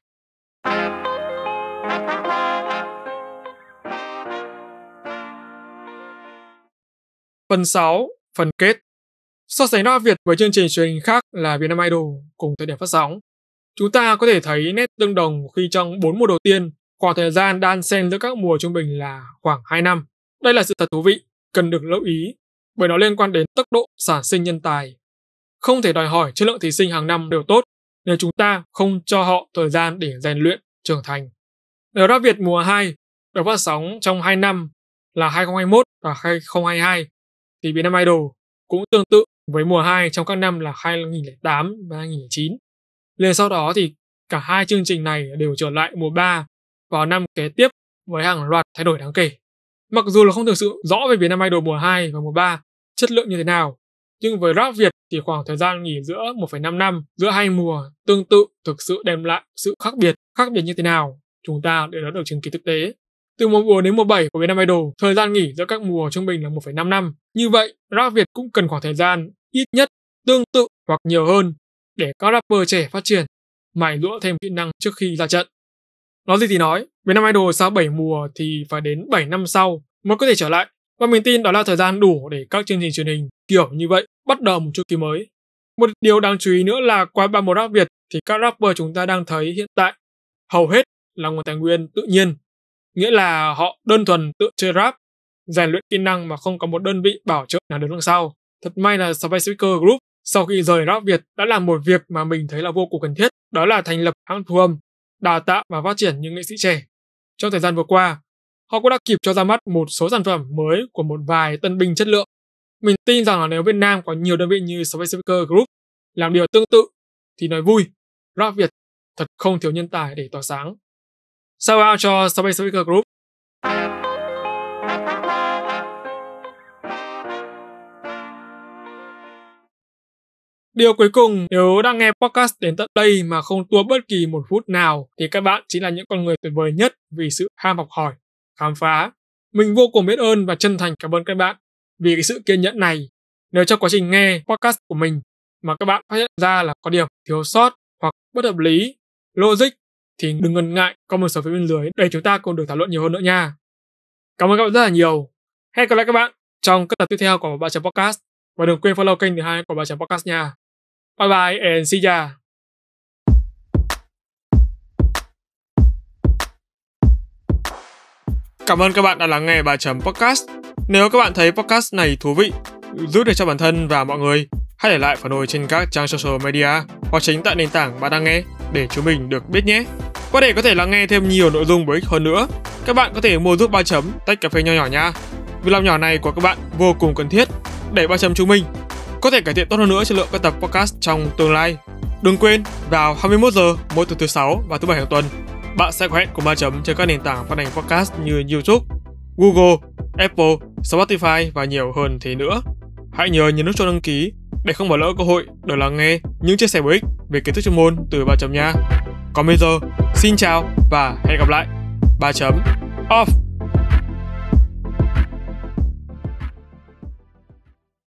Phần 6, phần kết. So sánh Rap Việt với chương trình truyền hình khác là Vietnam Idol cùng thời điểm phát sóng, chúng ta có thể thấy nét tương đồng khi trong 4 mùa đầu tiên, khoảng thời gian đan xen giữa các mùa trung bình là khoảng 2 năm. Đây là sự thật thú vị, cần được lưu ý, bởi nó liên quan đến tốc độ sản sinh nhân tài. Không thể đòi hỏi chất lượng thí sinh hàng năm đều tốt nếu chúng ta không cho họ thời gian để rèn luyện, trưởng thành. Ở Rap Việt mùa 2 được phát sóng trong 2 năm là 2021 và 2022, thì Vietnam Idol cũng tương tự với mùa 2 trong các năm là 2008 và 2009. Liền sau đó thì cả hai chương trình này đều trở lại mùa 3 vào năm kế tiếp với hàng loạt thay đổi đáng kể. Mặc dù là không thực sự rõ về Vietnam Idol mùa 2 và mùa 3 chất lượng như thế nào, nhưng với Rap Việt thì khoảng thời gian nghỉ giữa 1,5 năm giữa hai mùa tương tự thực sự đem lại sự khác biệt như thế nào, chúng ta đều đã được chứng kiến thực tế. Từ mùa 4 đến mùa 7 của Vietnam Idol, thời gian nghỉ giữa các mùa trung bình là 1,5 năm. Như vậy, Rap Việt cũng cần khoảng thời gian ít nhất tương tự hoặc nhiều hơn để các rapper trẻ phát triển, mài giũa thêm kỹ năng trước khi ra trận. Nói gì thì nói, Vietnam Idol sau 7 mùa thì phải đến 7 năm sau mới có thể trở lại, và mình tin đó là thời gian đủ để các chương trình truyền hình kiểu như vậy bắt đầu một chu kỳ mới. Một điều đáng chú ý nữa là qua 3 mùa Rap Việt thì các rapper chúng ta đang thấy hiện tại hầu hết là nguồn tài nguyên tự nhiên, nghĩa là họ đơn thuần tự chơi rap, rèn luyện kỹ năng mà không có một đơn vị bảo trợ nào đứng đằng sau. Thật may là Survive Speaker Group sau khi rời Rap Việt đã làm một việc mà mình thấy là vô cùng cần thiết, đó là thành lập hãng thu âm, đào tạo và phát triển những nghệ sĩ trẻ. Trong thời gian vừa qua, họ cũng đã kịp cho ra mắt một số sản phẩm mới của một vài tân binh chất lượng. Mình tin rằng là nếu Việt Nam có nhiều đơn vị như Survive Speaker Group làm điều tương tự thì nói vui, Rap Việt thật không thiếu nhân tài để tỏa sáng. Shout out cho Survive Speaker Group. Điều cuối cùng, nếu đang nghe podcast đến tận đây mà không tua bất kỳ một phút nào thì các bạn chính là những con người tuyệt vời nhất vì sự ham học hỏi, khám phá. Mình vô cùng biết ơn và chân thành cảm ơn các bạn vì cái sự kiên nhẫn này. Nếu trong quá trình nghe podcast của mình mà các bạn phát hiện ra là có điểm thiếu sót hoặc bất hợp lý, logic thì đừng ngần ngại comment ở phía bên dưới để chúng ta cùng được thảo luận nhiều hơn nữa nha. Cảm ơn các bạn rất là nhiều. Hẹn gặp lại các bạn trong các tập tiếp theo của Ba Chấm Podcast và đừng quên follow kênh thứ hai của Ba Chấm Podcast nha. Bye bye and see ya. Cảm ơn các bạn đã lắng nghe Ba Chấm Podcast. Nếu các bạn thấy podcast này thú vị, giúp được cho bản thân và mọi người, hãy để lại phản hồi trên các trang social media hoặc chính tại nền tảng bạn đang nghe để chúng mình được biết nhé. Và để có thể lắng nghe thêm nhiều nội dung bổ ích hơn nữa, các bạn có thể mua giúp Ba Chấm tách cà phê nho nhỏ nha. Việc làm nhỏ này của các bạn vô cùng cần thiết để Ba Chấm chúng mình có thể cải thiện tốt hơn nữa chất lượng các tập podcast trong tương lai. Đừng quên, vào 21 giờ mỗi tuần thứ 6 và thứ 7 hàng tuần, bạn sẽ có hẹn cùng Ba Chấm trên các nền tảng phát hành podcast như YouTube, Google, Apple, Spotify và nhiều hơn thế nữa. Hãy nhớ nhấn nút chuông đăng ký để không bỏ lỡ cơ hội được lắng nghe những chia sẻ bổ ích về kiến thức chuyên môn từ Ba Chấm nha. Còn bây giờ, xin chào và hẹn gặp lại. Ba Chấm off.